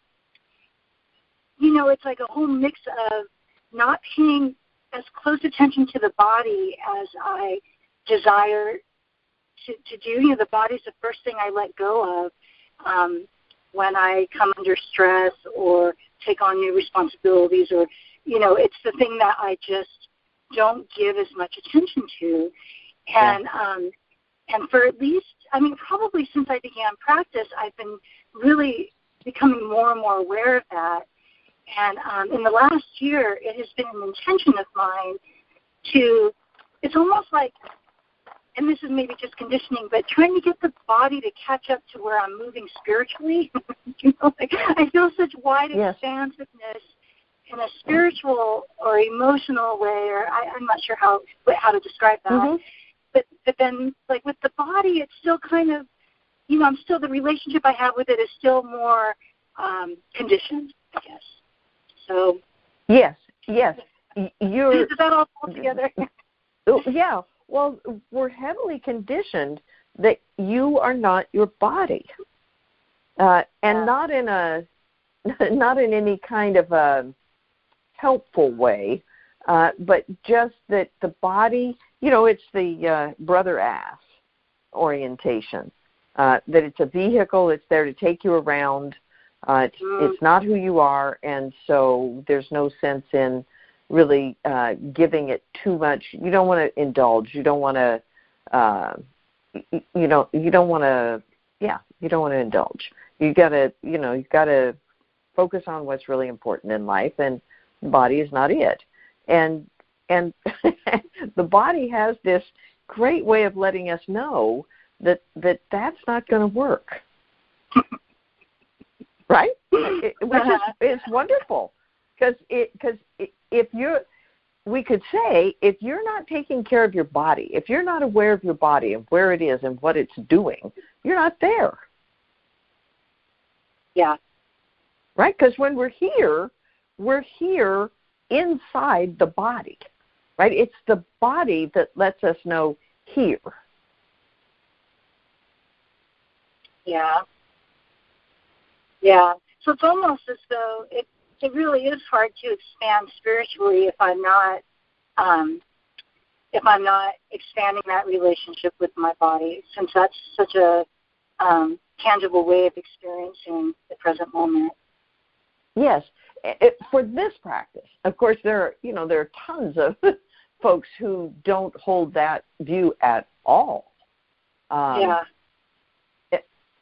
you know, it's like a whole mix of not paying as close attention to the body as I desire to, to do. You know, the body's the first thing I let go of um, when I come under stress or take on new responsibilities, or, you know, it's the thing that I just don't give as much attention to. And yeah. um, and for at least, I mean, probably since I began practice, I've been really becoming more and more aware of that. And um, in the last year, it has been an intention of mine to, it's almost like, and this is maybe just conditioning, but trying to get the body to catch up to where I'm moving spiritually. You know, like I feel such wide yes. expansiveness in a spiritual or emotional way, or I, I'm not sure how how to describe that. Mm-hmm. But but then, like with the body, it's still kind of, you know, I'm still, the relationship I have with it is still more um, conditioned, I guess. So yes, yes, you're. Does that all fall together? Yeah. Well, we're heavily conditioned that you are not your body, uh, and yeah. not in a, not in any kind of a helpful way, uh, but just that the body, you know, it's the uh, brother ass orientation. Uh, that it's a vehicle, it's there to take you around. Uh, it's, mm. it's not who you are, and so there's no sense in really uh, giving it too much. You don't want to indulge. You don't want to, uh, you know, you don't want to, yeah, you don't want to indulge. You got to, you know, you've got to focus on what's really important in life, and the body is not it. And and the body has this great way of letting us know that that that's not going to work. Right? It, which is it's wonderful, because it because if you're, we could say, if you're not taking care of your body, if you're not aware of your body and where it is and what it's doing, you're not there. Yeah, right? Because when we're here, we're here inside the body, right? It's the body that lets us know here. Yeah. Yeah. So it's almost as though it, it really is hard to expand spiritually if I'm not um, if I'm not expanding that relationship with my body, since that's such a um, tangible way of experiencing the present moment. Yes. It, for this practice, of course, there are, you know, there are tons of folks who don't hold that view at all. Um, yeah. It,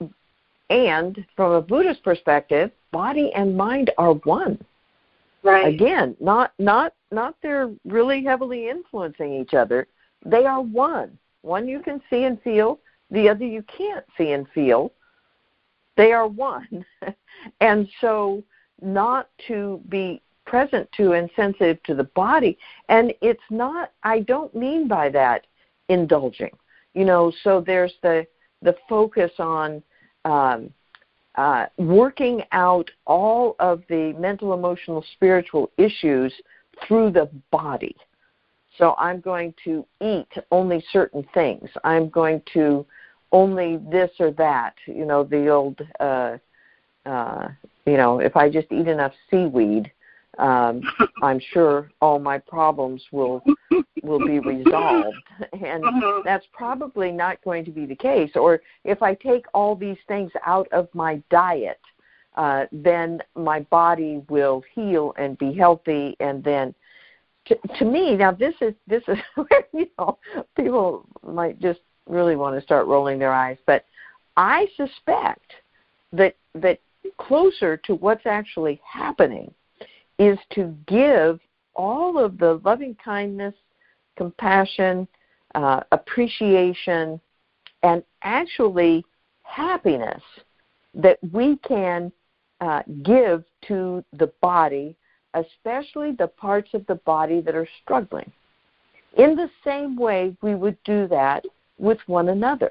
and from a Buddhist perspective, body and mind are one. Right. Again, not not not they're really heavily influencing each other. They are one. One you can see and feel, the other you can't see and feel. They are one. And so not to be present to and sensitive to the body. And it's not, I don't mean by that indulging. You know, so there's the the focus on um, uh, working out all of the mental, emotional, spiritual issues through the body. So I'm going to eat only certain things. I'm going to only this or that. You know, the old, uh, uh, you know, if I just eat enough seaweed, um, I'm sure all my problems will will be resolved. And that's probably not going to be the case. Or if I take all these things out of my diet, uh, then my body will heal and be healthy. And then, to, to me, now this is this is where, you know, people might just really want to start rolling their eyes. But I suspect that that closer to what's actually happening is to give all of the loving kindness, compassion, uh, appreciation, and actually happiness that we can uh, give to the body, especially the parts of the body that are struggling. In the same way we would do that with one another.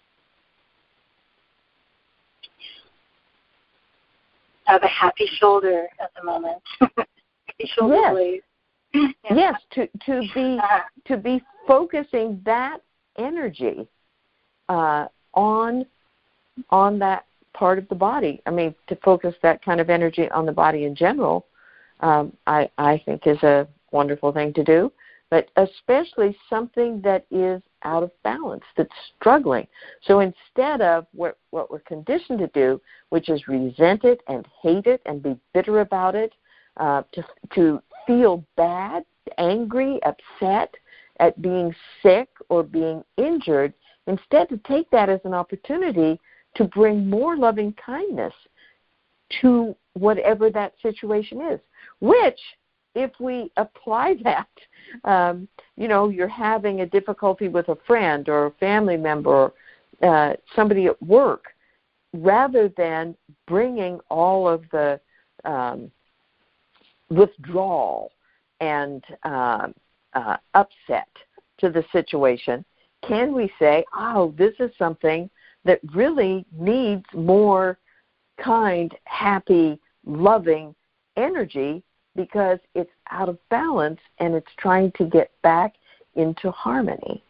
I have a happy shoulder at the moment. happy shoulder yes. blade. yeah. Yes, to, to be uh, to be focusing that energy uh, on on that part of the body. I mean, to focus that kind of energy on the body in general, um, I I think is a wonderful thing to do. But especially something that is out of balance, that's struggling. So instead of what, what we're conditioned to do, which is resent it and hate it and be bitter about it, uh, to, to feel bad, angry, upset at being sick or being injured, instead to take that as an opportunity to bring more loving kindness to whatever that situation is, which, if we apply that, um, you know, you're having a difficulty with a friend or a family member or uh, somebody at work, rather than bringing all of the um, withdrawal and uh, uh, upset to the situation, can we say, oh, this is something that really needs more kind, happy, loving energy, because it's out of balance and it's trying to get back into harmony.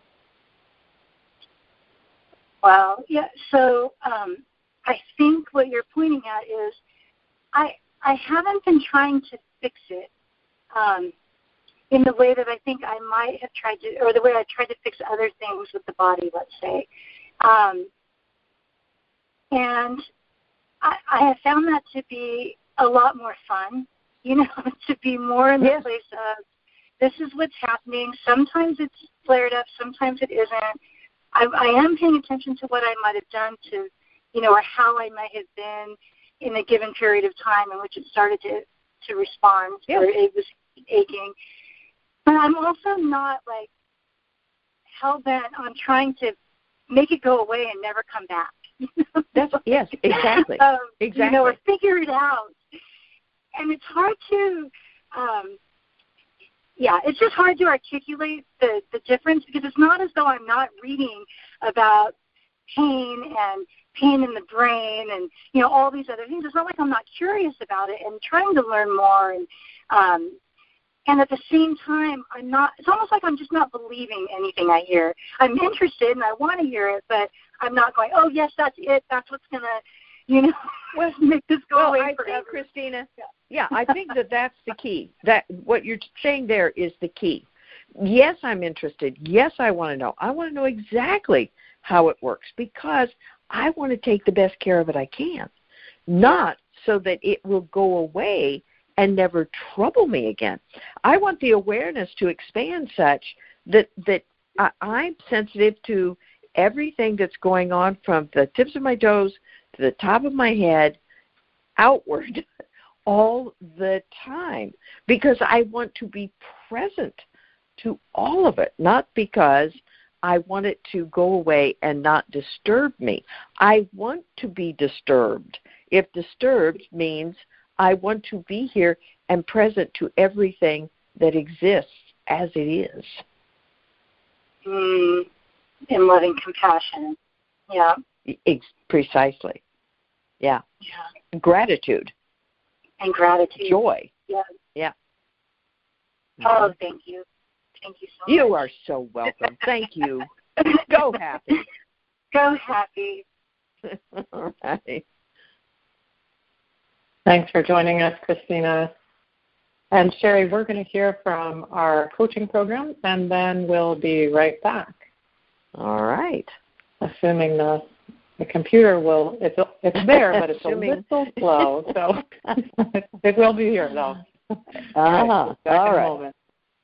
Wow. Yeah. So um, I think what you're pointing at is I I haven't been trying to fix it um, in the way that I think I might have tried to, or the way I tried to fix other things with the body, let's say. Um, and I, I have found that to be a lot more fun. You know, to be more in the yes. place of, this is what's happening. Sometimes it's flared up. Sometimes it isn't. I, I am paying attention to what I might have done to, you know, or how I might have been in a given period of time in which it started to, to respond, yes. or it was aching. But I'm also not, like, hell-bent on trying to make it go away and never come back. That's, yes, exactly. um, exactly. You know, or figure it out. And it's hard to, um, yeah, it's just hard to articulate the, the difference, because it's not as though I'm not reading about pain and pain in the brain and, you know, all these other things. It's not like I'm not curious about it and trying to learn more. And um, and at the same time, I'm not, it's almost like I'm just not believing anything I hear. I'm interested and I want to hear it, but I'm not going, oh, yes, that's it. That's what's going to, you know, well, make this go well, away I forever. think, Christina, yeah. yeah, I think that that's the key. That what you're saying there is the key. Yes, I'm interested. Yes, I want to know. I want to know exactly how it works because I want to take the best care of it I can, not so that it will go away and never trouble me again. I want the awareness to expand such that, that I, I'm sensitive to everything that's going on from the tips of my toes to the top of my head outward all the time because I want to be present to all of it, not because I want it to go away and not disturb me. I want to be disturbed. If disturbed means I want to be here and present to everything that exists as it is. Mm, in loving compassion. Yeah. It's precisely. Yeah. Yeah. Gratitude. And gratitude. Joy. Yeah. Yeah. Oh, thank you. Thank you so you much. You are so welcome. Thank you. Go happy. Go happy. All right. Thanks for joining us, Christina. And Sherry, we're going to hear from our coaching program, and then we'll be right back. All right. Assuming the the computer will, it's it's there, but it's Assuming. a little slow, so it will be here, though. Uh-huh. All right. Back All in right. a moment.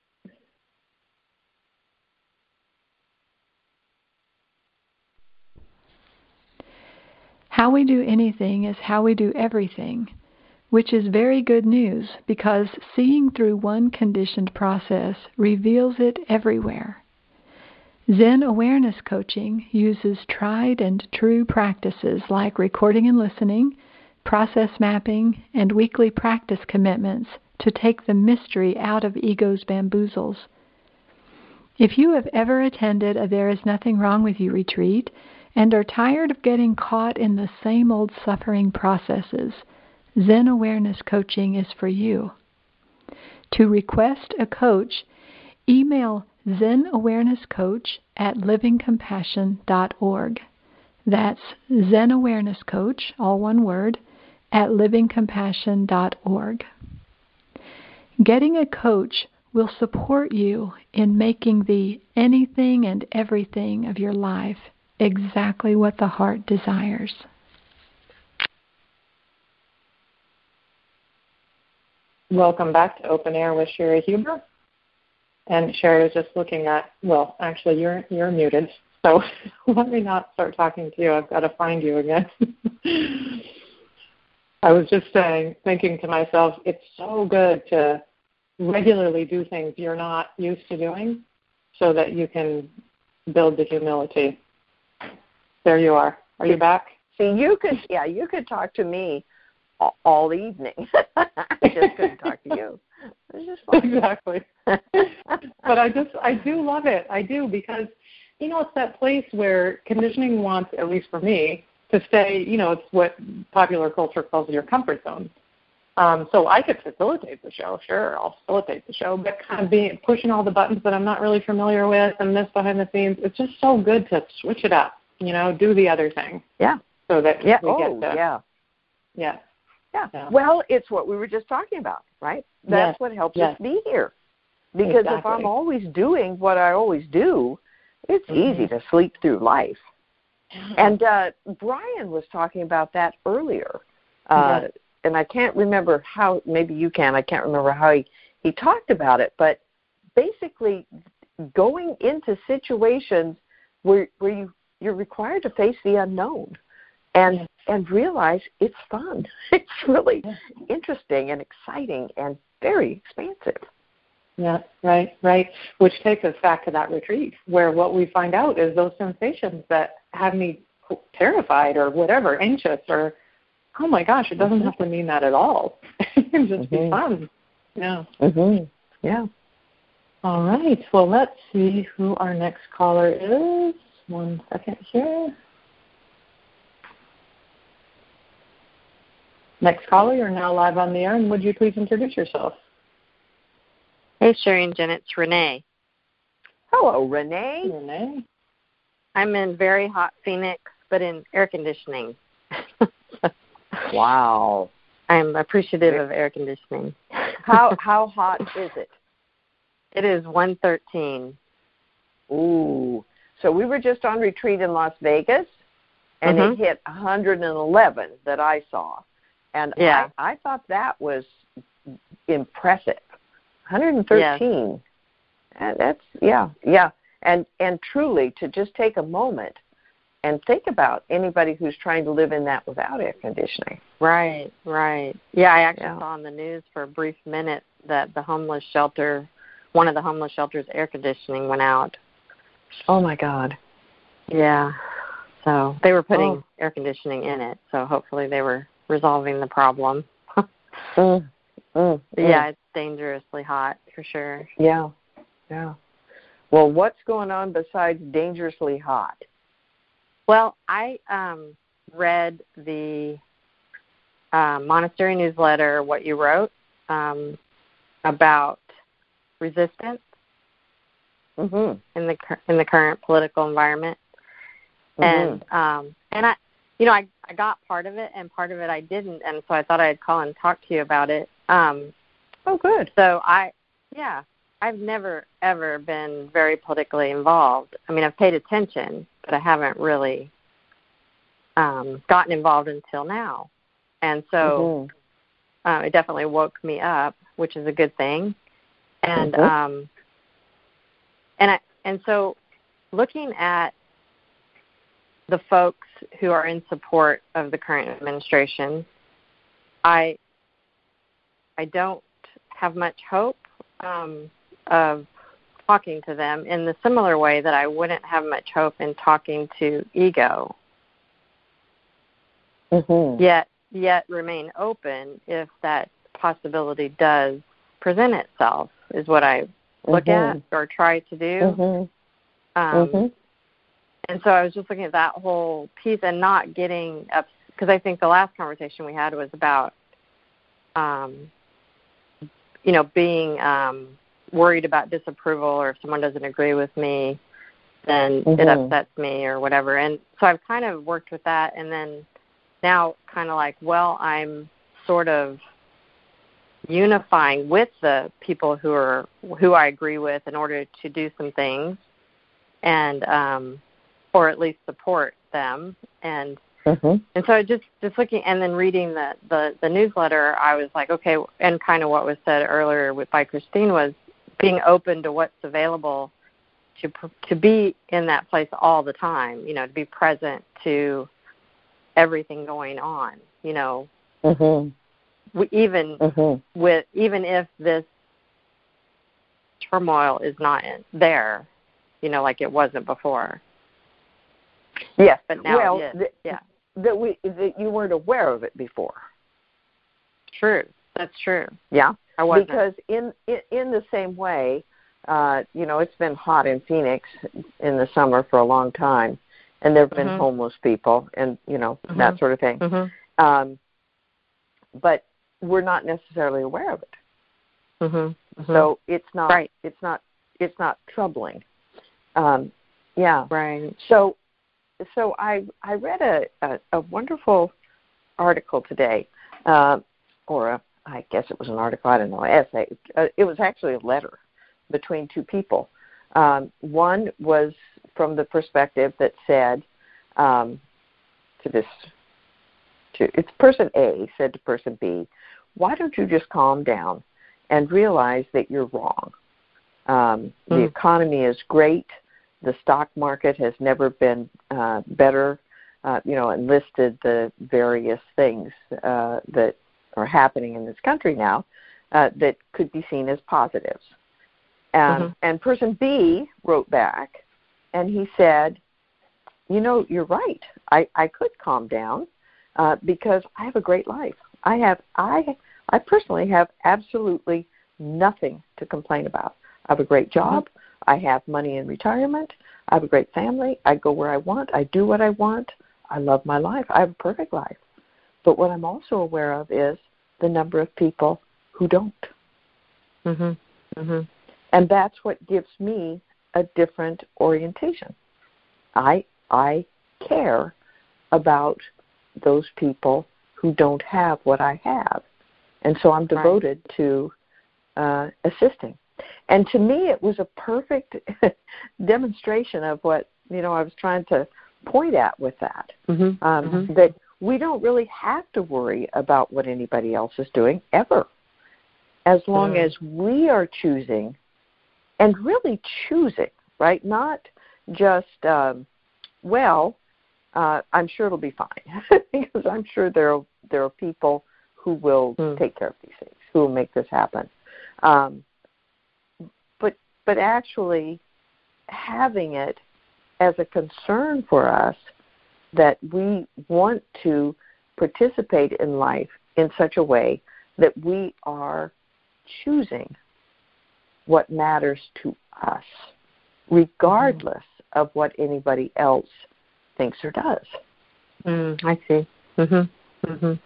How we do anything is how we do everything, which is very good news because seeing through one conditioned process reveals it everywhere. Zen awareness coaching uses tried and true practices like recording and listening, process mapping, and weekly practice commitments to take the mystery out of ego's bamboozles. If you have ever attended a There Is Nothing Wrong With You retreat and are tired of getting caught in the same old suffering processes, Zen awareness coaching is for you. To request a coach, email zen awareness coach at living compassion dot org. That's Zen Awareness Coach, all one word, at living compassion dot org. Getting a coach will support you in making the anything and everything of your life exactly what the heart desires. Welcome back to Open Air with Sherry Huber. And Sherry was just looking at, well, actually, you're you're muted, so let me not start talking to you. I've got to find you again. I was just saying, thinking to myself, it's so good to regularly do things you're not used to doing so that you can build the humility. There you are. Are you back? See, you could, yeah, you could talk to me all, all evening. I just couldn't talk to you. It's just fun. Exactly. But I just, I do love it. I do because, you know, it's that place where conditioning wants, at least for me, to stay, you know, it's what popular culture calls your comfort zone. Um, so I could facilitate the show, sure, I'll facilitate the show, but kind of being, pushing all the buttons that I'm not really familiar with and this behind the scenes, it's just so good to switch it up, you know, do the other thing. Yeah. So that yeah. we oh, get to, yeah. yeah. Yeah. Yeah. Well, it's what we were just talking about, right? That's yes. what helps yes. us be here. Because exactly. if I'm always doing what I always do, it's mm-hmm. easy to sleep through life. And uh, Brian was talking about that earlier. Uh, yes. And I can't remember how, maybe you can, I can't remember how he, he talked about it. But basically going into situations where, where you, you're required to face the unknown. And yes. and realize it's fun. It's really yes. interesting and exciting and very expansive. Yeah, right, right. Which takes us back to that retreat where what we find out is those sensations that have me terrified or whatever, anxious or, oh my gosh, it doesn't mm-hmm. have to mean that at all. It can just mm-hmm. be fun. Yeah. Mm-hmm. Yeah. All right. Well, let's see who our next caller is. One second here. Next caller, you're now live on the air, and would you please introduce yourself? Hey, Sherry and Jen, it's Renee. Hello, Renee. Renee. I'm in very hot Phoenix, but in air conditioning. Wow. I'm appreciative of air conditioning. How how hot is it? It is one thirteen. Ooh. So we were just on retreat in Las Vegas, and mm-hmm. it hit one hundred eleven that I saw. And yeah. I, I thought that was impressive. one hundred thirteen. Yes. That's, yeah, yeah. And and truly, to just take a moment and think about anybody who's trying to live in that without air conditioning. Right, right. Yeah, I actually yeah. saw on the news for a brief minute that the homeless shelter, one of the homeless shelters' air conditioning went out. Oh, my God. Yeah. So they were putting oh. air conditioning in it, so hopefully they were resolving the problem. mm, mm, mm. Yeah, it's dangerously hot for sure. Yeah, yeah. Well, what's going on besides dangerously hot? Well, I um, read the uh, monastery newsletter, what you wrote, um, about resistance mm-hmm. in the in the current political environment, mm-hmm. and um, and I, you know, I I got part of it, and part of it I didn't, and so I thought I'd call and talk to you about it. Um, oh, good. So I, yeah, I've never ever been very politically involved. I mean, I've paid attention, but I haven't really um, gotten involved until now. And so mm-hmm. uh, it definitely woke me up, which is a good thing. And mm-hmm. um, and I and so looking at the folks who are in support of the current administration, I I don't have much hope um, of talking to them in the similar way that I wouldn't have much hope in talking to ego. Mm-hmm. Yet, yet remain open if that possibility does present itself, is what I look mm-hmm. at or try to do. Mm-hmm. Um, mm-hmm. And so I was just looking at that whole piece and not getting up, because I think the last conversation we had was about, um, you know, being um, worried about disapproval, or if someone doesn't agree with me, then mm-hmm. it upsets me or whatever. And so I've kind of worked with that, and then now kind of like, well, I'm sort of unifying with the people who are who I agree with in order to do some things, and um, or at least support them. And mm-hmm. and so just just looking and then reading the, the, the newsletter, I was like, okay, and kind of what was said earlier with by Christine was being open to what's available, to to be in that place all the time, you know, to be present to everything going on, you know, mm-hmm. we, even mm-hmm. with even if this turmoil is not in, there, you know, like it wasn't before. Yes, but now well, it is. Th- yeah, that we that you weren't aware of it before. True, that's true. Yeah, I wasn't. Because in in, in the same way, uh, you know, it's been hot in Phoenix in the summer for a long time. And there have been mm-hmm. homeless people and, you know, mm-hmm. that sort of thing. Mm-hmm. Um, but we're not necessarily aware of it. Mm-hmm. Mm-hmm. So it's not, right. it's not, it's not troubling. Um, yeah. Right. So, so I, I read a, a, a wonderful article today, uh, or a, I guess it was an article, I don't know, an essay. Uh, it was actually a letter between two people. Um, one was from the perspective that said um, to this, to it's person A said to person B, why don't you just calm down and realize that you're wrong? Um, the mm. economy is great. The stock market has never been uh, better, uh, you know, and listed the various things uh, that are happening in this country now uh, that could be seen as positives. Um, mm-hmm. And person B wrote back, and he said, you know, you're right. I, I could calm down uh, because I have a great life. I have I I personally have absolutely nothing to complain about. I have a great job. Mm-hmm. I have money in retirement. I have a great family. I go where I want. I do what I want. I love my life. I have a perfect life. But what I'm also aware of is the number of people who don't. Mhm. Mhm. And that's what gives me a different orientation. I I care about those people who don't have what I have. And so I'm devoted right. to uh, assisting. And to me, it was a perfect demonstration of what, you know, I was trying to point at with that. Mm-hmm. Um, mm-hmm. That we don't really have to worry about what anybody else is doing, ever. As long mm. as we are choosing, and really choosing, right? Not just, um, well, uh, I'm sure it'll be fine, because I'm sure there are, there are people who will mm. take care of these things, who will make this happen. Um, but but actually having it as a concern for us that we want to participate in life in such a way that we are choosing what matters to us, regardless mm-hmm. of what anybody else thinks or does. Mm, I see. Mhm. Mhm.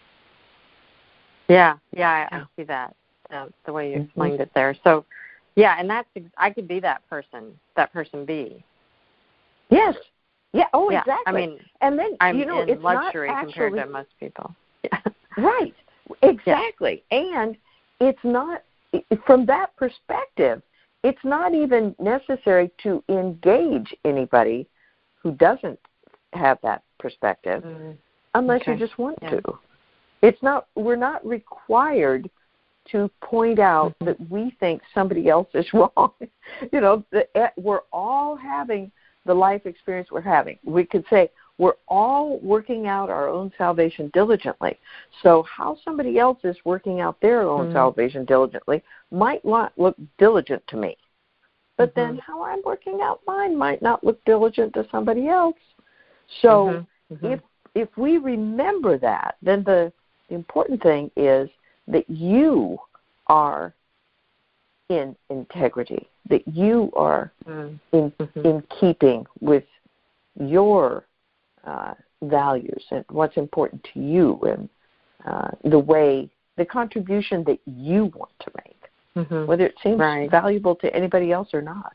Yeah, yeah, I, I see that. Uh, the way you explained mm-hmm. it there. So, yeah, and that's I could be that person, that person B. Yes. Yeah. Oh, yeah. exactly. I mean, and then I'm you know, in it's luxury not compared actually, to most people. Yeah. Right. Exactly. Yeah. And it's not from that perspective. It's not even necessary to engage anybody who doesn't have that perspective, mm. unless okay. you just want yeah. to. It's not. We're not required to point out mm-hmm. that we think somebody else is wrong. You know, the, we're all having the life experience we're having. We could say we're all working out our own salvation diligently. So how somebody else is working out their own mm-hmm. salvation diligently might not look diligent to me. But mm-hmm. then how I'm working out mine might not look diligent to somebody else. So mm-hmm. Mm-hmm. if if we remember that, then the, the important thing is that you are in integrity, that you are mm-hmm. in in keeping with your uh, values and what's important to you, and uh, the way, the contribution that you want to make, mm-hmm. whether it seems right. valuable to anybody else or not.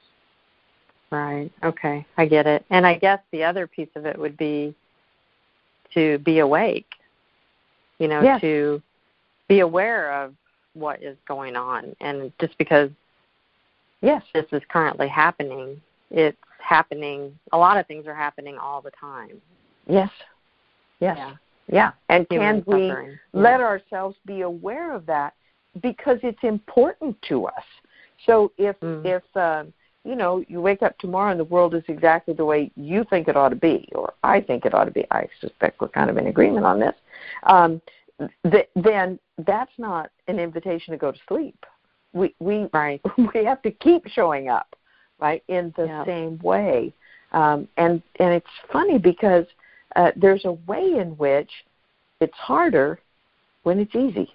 Right. Okay, I get it. And I guess the other piece of it would be to be awake, you know, yes. to be aware of what is going on. And just because yes, this is currently happening, it's happening, a lot of things are happening all the time. Yes. Yes. Yeah. yeah. And Human can we yeah. let ourselves be aware of that, because it's important to us. So if, mm. if uh, you know, you wake up tomorrow and the world is exactly the way you think it ought to be, or I think it ought to be, I suspect we're kind of in agreement on this, um, th- then that's not an invitation to go to sleep. We we right. we have to keep showing up, right, in the yeah. same way. Um, and and it's funny because uh, there's a way in which it's harder when it's easy.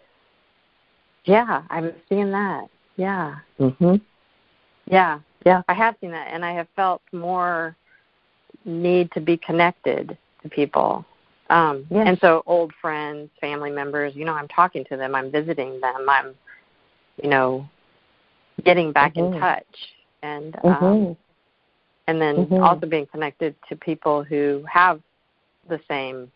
Yeah, I'm seeing that. Yeah. Mhm. Yeah. Yeah. I have seen that, and I have felt more need to be connected to people. Um, yes. And so old friends, family members, you know, I'm talking to them, I'm visiting them, I'm, you know, getting back mm-hmm. in touch. And mm-hmm. um, and then mm-hmm. also being connected to people who have the same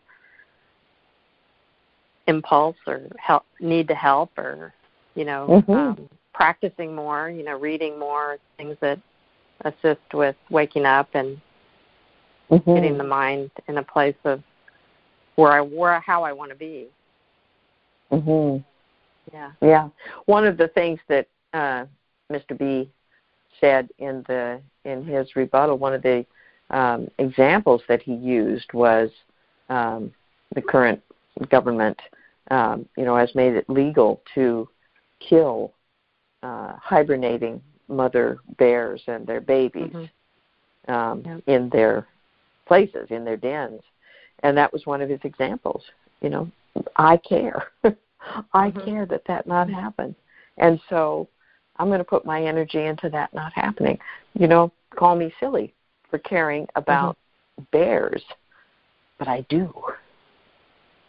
impulse or help, need to help, or, you know, mm-hmm. um, practicing more, you know, reading more, things that assist with waking up and mm-hmm. getting the mind in a place of where I, where, how I want to be. Mhm. Yeah. Yeah. One of the things that uh, Mister B said in the in his rebuttal, one of the um, examples that he used was um, the current government, um, you know, has made it legal to kill uh, hibernating mother bears and their babies mm-hmm. um, yep. in their places, in their dens. And that was one of his examples. You know, I care. I mm-hmm. care that that not happen. And so I'm going to put my energy into that not happening. You know, call me silly for caring about mm-hmm. bears, but I do.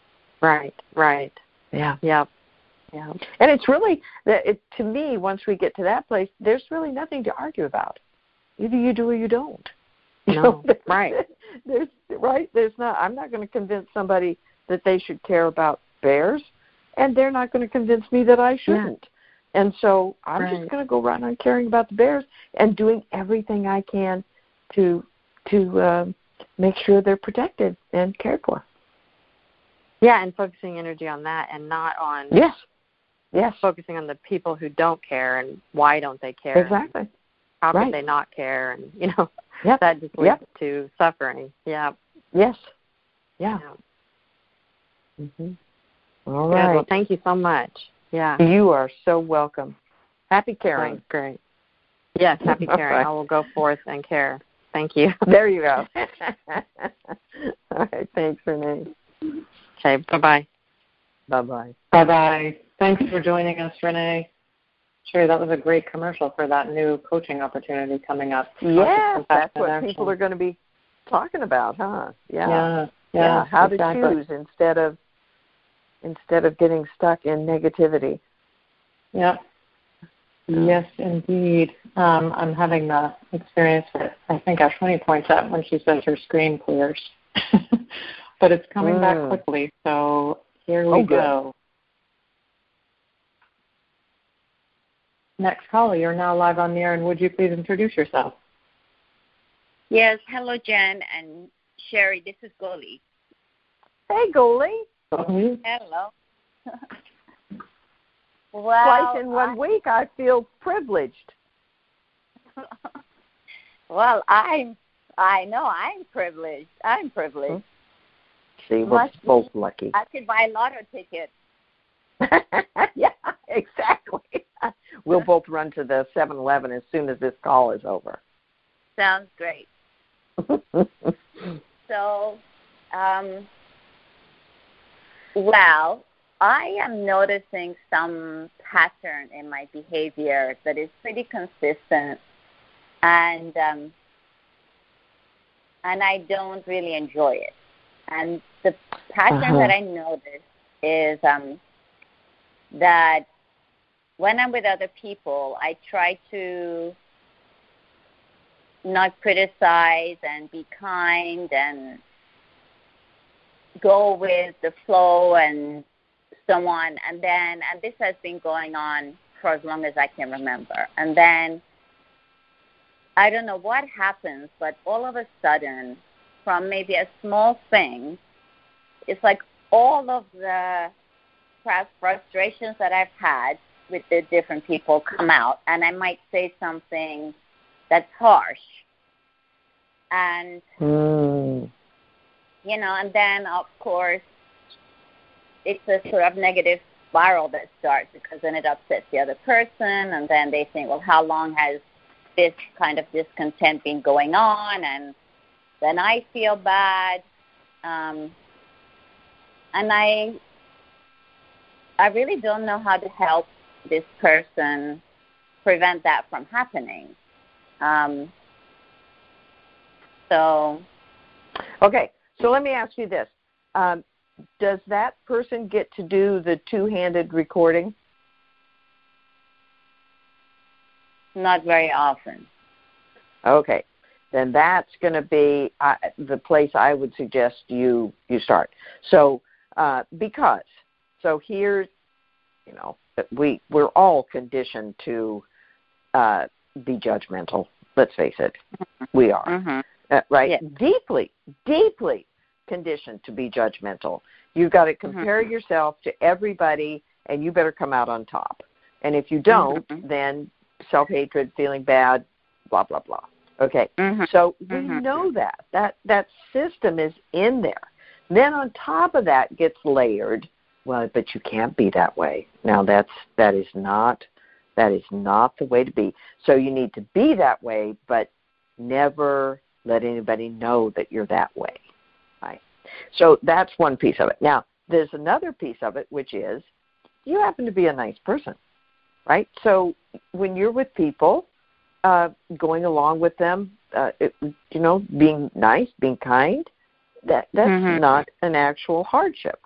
Right, right. Yeah. Yep. Yeah. And it's really, it, to me, once we get to that place, there's really nothing to argue about. Either you do or you don't. You No, know, right. There's right. There's not. I'm not going to convince somebody that they should care about bears, and they're not going to convince me that I shouldn't. Yeah. And so I'm right. just going to go right on caring about the bears and doing everything I can to to uh, make sure they're protected and cared for. Yeah, and focusing energy on that, and not on yes, yes, focusing on the people who don't care and why don't they care. Exactly. How right. could they not care? And you know. Yep. That just leads yep. to suffering. Yeah. Yes. Yeah. yeah. Mm-hmm. All right. Good. Well, thank you so much. Yeah. You are so welcome. Happy caring. That's great. Yes, happy caring. Right. I will go forth and care. Thank you. There you go. All right. Thanks, Renee. Okay. Bye-bye. Bye-bye. Bye-bye. Thanks for joining us, Renee. Sure, that was a great commercial for that new coaching opportunity coming up. Yes, that's what people are going to be talking about, huh? Yeah. Yeah. Yeah. yeah How exactly. to choose instead of instead of getting stuck in negativity. Yeah. Yes, indeed. Um, I'm having the experience that I think Ashwini points out when she says her screen clears. But it's coming mm. back quickly, so here we oh, go. Next caller, you're now live on the air, and would you please introduce yourself? Yes, hello, Jen and Sherry. This is Goli. Hey, Goli. Mm-hmm. Hello. well, Twice in one I, week, I feel privileged. well, I'm. I know I'm privileged. I'm privileged. See, we're Must both be, lucky. I could buy a lotto ticket. yeah, exactly. We'll both run to the seven eleven as soon as this call is over. Sounds great. so, um, well, I am noticing some pattern in my behavior that is pretty consistent, and um, and I don't really enjoy it. And the pattern uh-huh. that I notice is um, that when I'm with other people, I try to not criticize and be kind and go with the flow and so on. And then, and this has been going on for as long as I can remember. And then, I don't know what happens, but all of a sudden, from maybe a small thing, it's like all of the frustrations that I've had with the different people come out, and I might say something that's harsh. And, mm. you know, and then, of course, it's a sort of negative spiral that starts because then it upsets the other person, and then they think, well, how long has this kind of discontent been going on? And then I feel bad. Um, and I I really don't know how to help this person prevent that from happening. Um, so. Okay, so let me ask you this. Um, does that person get to do the two-handed recording? Not very often. Okay, then that's going to be uh, the place I would suggest you, you start. So uh, because, so here's, you know, we, we're all conditioned to uh, be judgmental. Let's face it, we are, mm-hmm. uh, right? Yes. Deeply, deeply conditioned to be judgmental. You've got to compare mm-hmm. yourself to everybody, and you better come out on top. And if you don't, mm-hmm. then self-hatred, feeling bad, blah, blah, blah. Okay, mm-hmm. so we mm-hmm. know that. that. That system is in there. Then on top of that gets layered, well, but you can't be that way. Now that's that is not that is not the way to be. So you need to be that way, but never let anybody know that you're that way. Right? So that's one piece of it. Now, there's another piece of it, which is you happen to be a nice person, right? So when you're with people, uh, going along with them, uh, it, you know, being nice, being kind, that that's mm-hmm. not an actual hardship.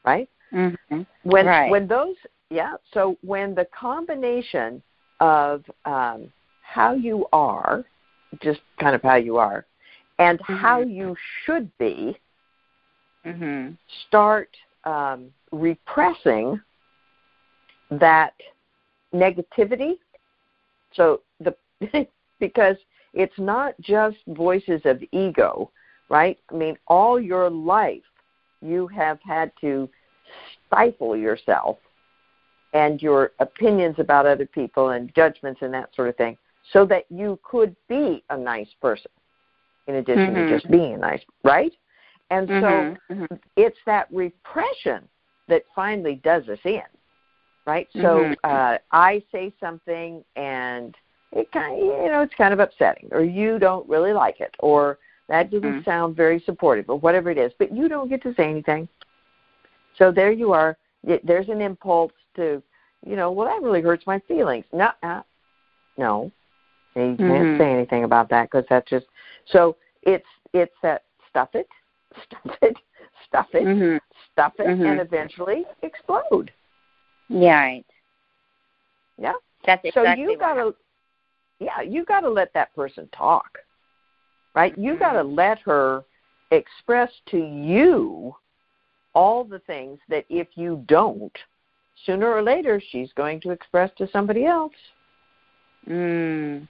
right? Mm-hmm. When right. when those yeah, so when the combination of um, how you are, just kind of how you are, and mm-hmm. how you should be, mm-hmm. start um, repressing that negativity. So the because it's not just voices of ego, right? I mean, all your life you have had to stifle yourself and your opinions about other people and judgments and that sort of thing so that you could be a nice person in addition mm-hmm. to just being nice, right? And mm-hmm. so mm-hmm. it's that repression that finally does us in, right? So mm-hmm. uh, I say something and it kind of, you know, it's kind of upsetting, or you don't really like it, or that didn't mm-hmm. sound very supportive, or whatever it is, but you don't get to say anything. So there you are. There's an impulse to, you know, well, that really hurts my feelings. No, uh, no, and you can't mm-hmm. say anything about that because that's just. So it's it's that stuff it, stuff it, stuff it, mm-hmm. stuff it, mm-hmm. and eventually explode. Yeah, right. Yeah. That's exactly so you gotta, yeah, you gotta let that person talk, right? You mm-hmm. gotta let her express to you all the things that if you don't, sooner or later she's going to express to somebody else. Mm.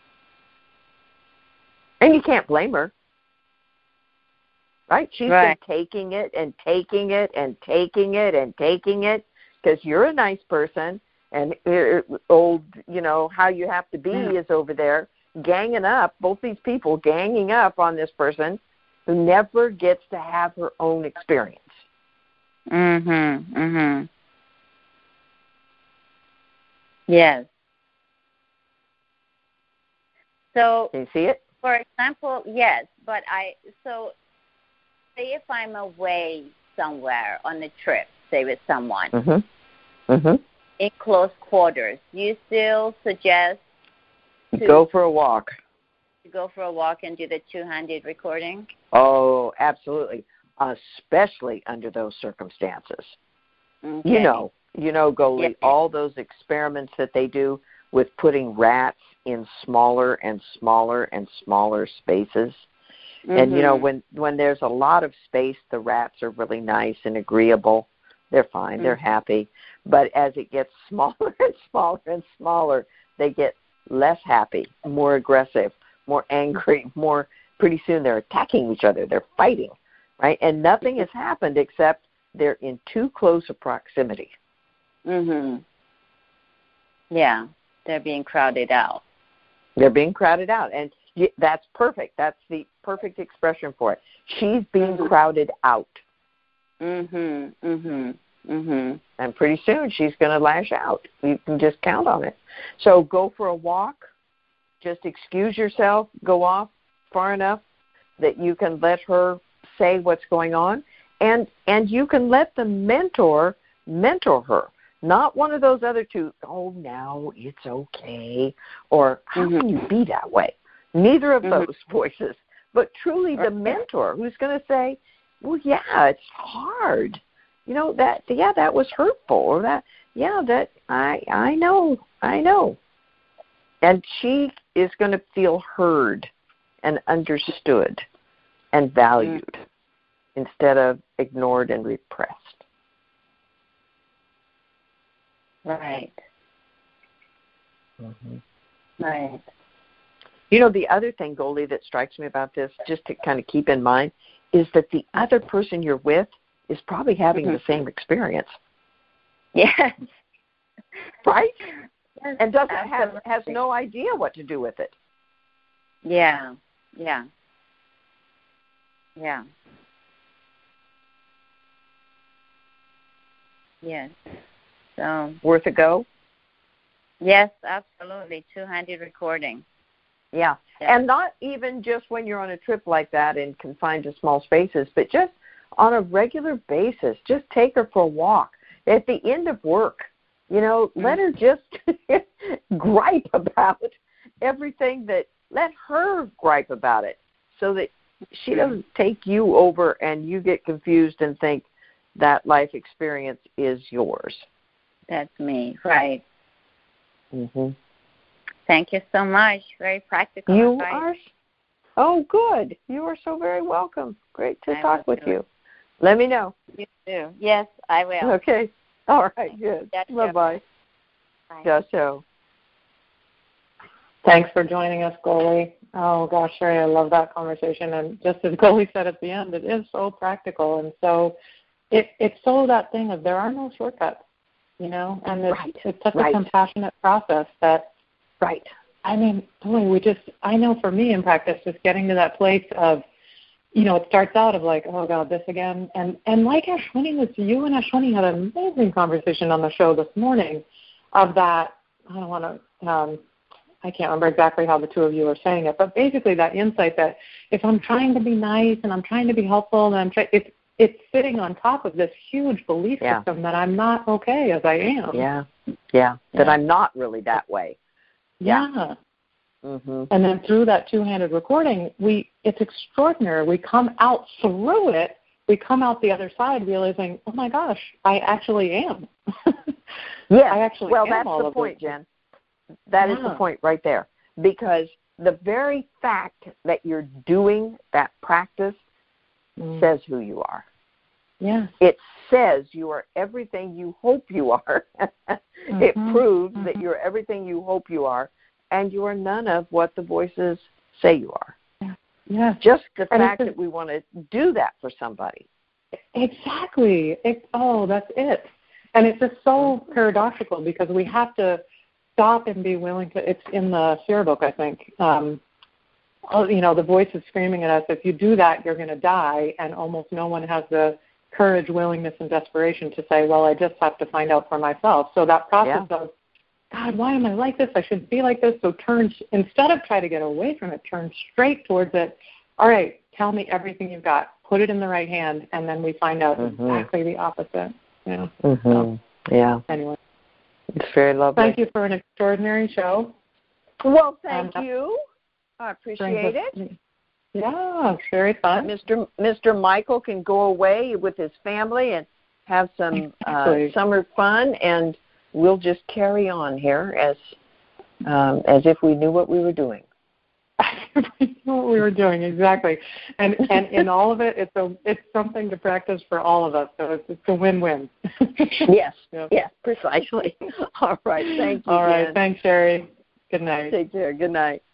And you can't blame her. Right? She's right. been taking it and taking it and taking it and taking it because you're a nice person and old, you know, how you have to be mm. is over there ganging up, both these people ganging up on this person who never gets to have her own experience. Mhm. Mhm. Yes. So, can you see it? For example, yes, but I so say if I'm away somewhere on a trip, say with someone, mhm, mhm, in close quarters, you still suggest to go for a walk. To go for a walk and do the two-handed recording? Oh, absolutely. Especially under those circumstances. Okay. You know, you know, Goalie, yes. all those experiments that they do with putting rats in smaller and smaller and smaller spaces. Mm-hmm. And, you know, when, when there's a lot of space, the rats are really nice and agreeable. They're fine. Mm-hmm. They're happy. But as it gets smaller and smaller and smaller, they get less happy, more aggressive, more angry, more, pretty soon they're attacking each other. They're fighting. Right, and nothing has happened except they're in too close a proximity. Mhm. Yeah, they're being crowded out. They're being crowded out, and that's perfect. That's the perfect expression for it. She's being mm-hmm. crowded out. Mhm. Mhm. Mhm. And pretty soon she's going to lash out. You can just count on it. So go for a walk. Just excuse yourself. Go off far enough that you can let her say what's going on, and and you can let the mentor mentor her, not one of those other two, oh, now it's okay, or how mm-hmm. can you be that way? Neither of mm-hmm. those voices, but truly the mentor who's going to say, well, yeah, it's hard, you know, that, yeah, that was hurtful, or that, yeah, that, I I know, I know. And she is going to feel heard and understood and valued mm-hmm. instead of ignored and repressed. Right. Mm-hmm. Right. You know, the other thing, Goalie, that strikes me about this, just to kind of keep in mind, is that the other person you're with is probably having mm-hmm. the same experience. Yes. Right? Yes, and doesn't have has no idea what to do with it. Yeah. Yeah. Yeah. Yes. So worth a go? Yes, absolutely. Two-handed recording. Yeah. yeah. And not even just when you're on a trip like that and confined to small spaces, but just on a regular basis. Just take her for a walk. At the end of work, you know, mm-hmm. let her just gripe about everything that, let her gripe about it so that she doesn't take you over and you get confused and think, that life experience is yours. That's me, right. Mm-hmm. Thank you so much. Very practical You advice. are. Oh, good. You are so very welcome. Great to I talk will with do you. Let me know. You too. Yes, I will. Okay. All right, good. That's Bye-bye. Bye. Just so. Thanks for joining us, Goalie. Oh, gosh, Sherry, I love that conversation. And just as Goalie said at the end, it is so practical. And so it, it's so that thing of there are no shortcuts, you know, and it's, right. it's such right. a compassionate process that, right. I mean, boy, we just, I know for me in practice, just getting to that place of, you know, it starts out of like, oh, God, this again. And, and like Ashwini was, you and Ashwini had an amazing conversation on the show this morning of that, I don't want to, um, I can't remember exactly how the two of you are saying it, but basically that insight that if I'm trying to be nice and I'm trying to be helpful, and I'm try- it's it's sitting on top of this huge belief yeah. system that I'm not okay as I am. Yeah, yeah, yeah. That I'm not really that way. Yeah. yeah. Mm-hmm. And then through that two-handed recording, we it's extraordinary. We come out through it. We come out the other side realizing, oh my gosh, I actually am. yeah. I actually well, am that's all the of point, this. Jen. That yeah. is the point right there. Because the very fact that you're doing that practice mm. says who you are. Yeah. It says you are everything you hope you are. mm-hmm. It proves mm-hmm. that you're everything you hope you are, and you are none of what the voices say you are. Yeah. yeah. Just the and fact a, that we want to do that for somebody. Exactly. It, oh, that's it. And it's just so paradoxical because we have to stop and be willing to, it's in the Share book, I think, um, oh, you know, the voice is screaming at us, if you do that, you're going to die, and almost no one has the courage, willingness, and desperation to say, well, I just have to find out for myself. So that process yeah. of, God, why am I like this? I shouldn't be like this. So turn, instead of trying to get away from it, turn straight towards it. All right, tell me everything you've got. Put it in the right hand, and then we find out mm-hmm. exactly the opposite. Yeah. Mm-hmm. So, yeah. Anyway. It's very lovely. Thank you for an extraordinary show. Well, thank um, you. I appreciate it. Yeah, it's very fun. Mister Mister Michael can go away with his family and have some exactly. uh, summer fun, and we'll just carry on here as um, as if we knew what we were doing. We knew what we were doing, exactly. And and in all of it, it's a it's something to practice for all of us. So it's, it's a win-win. yes, yep. yes, precisely. All right, thank you. All right, Jen. thanks, Sherry. Good night. Take care. Good night.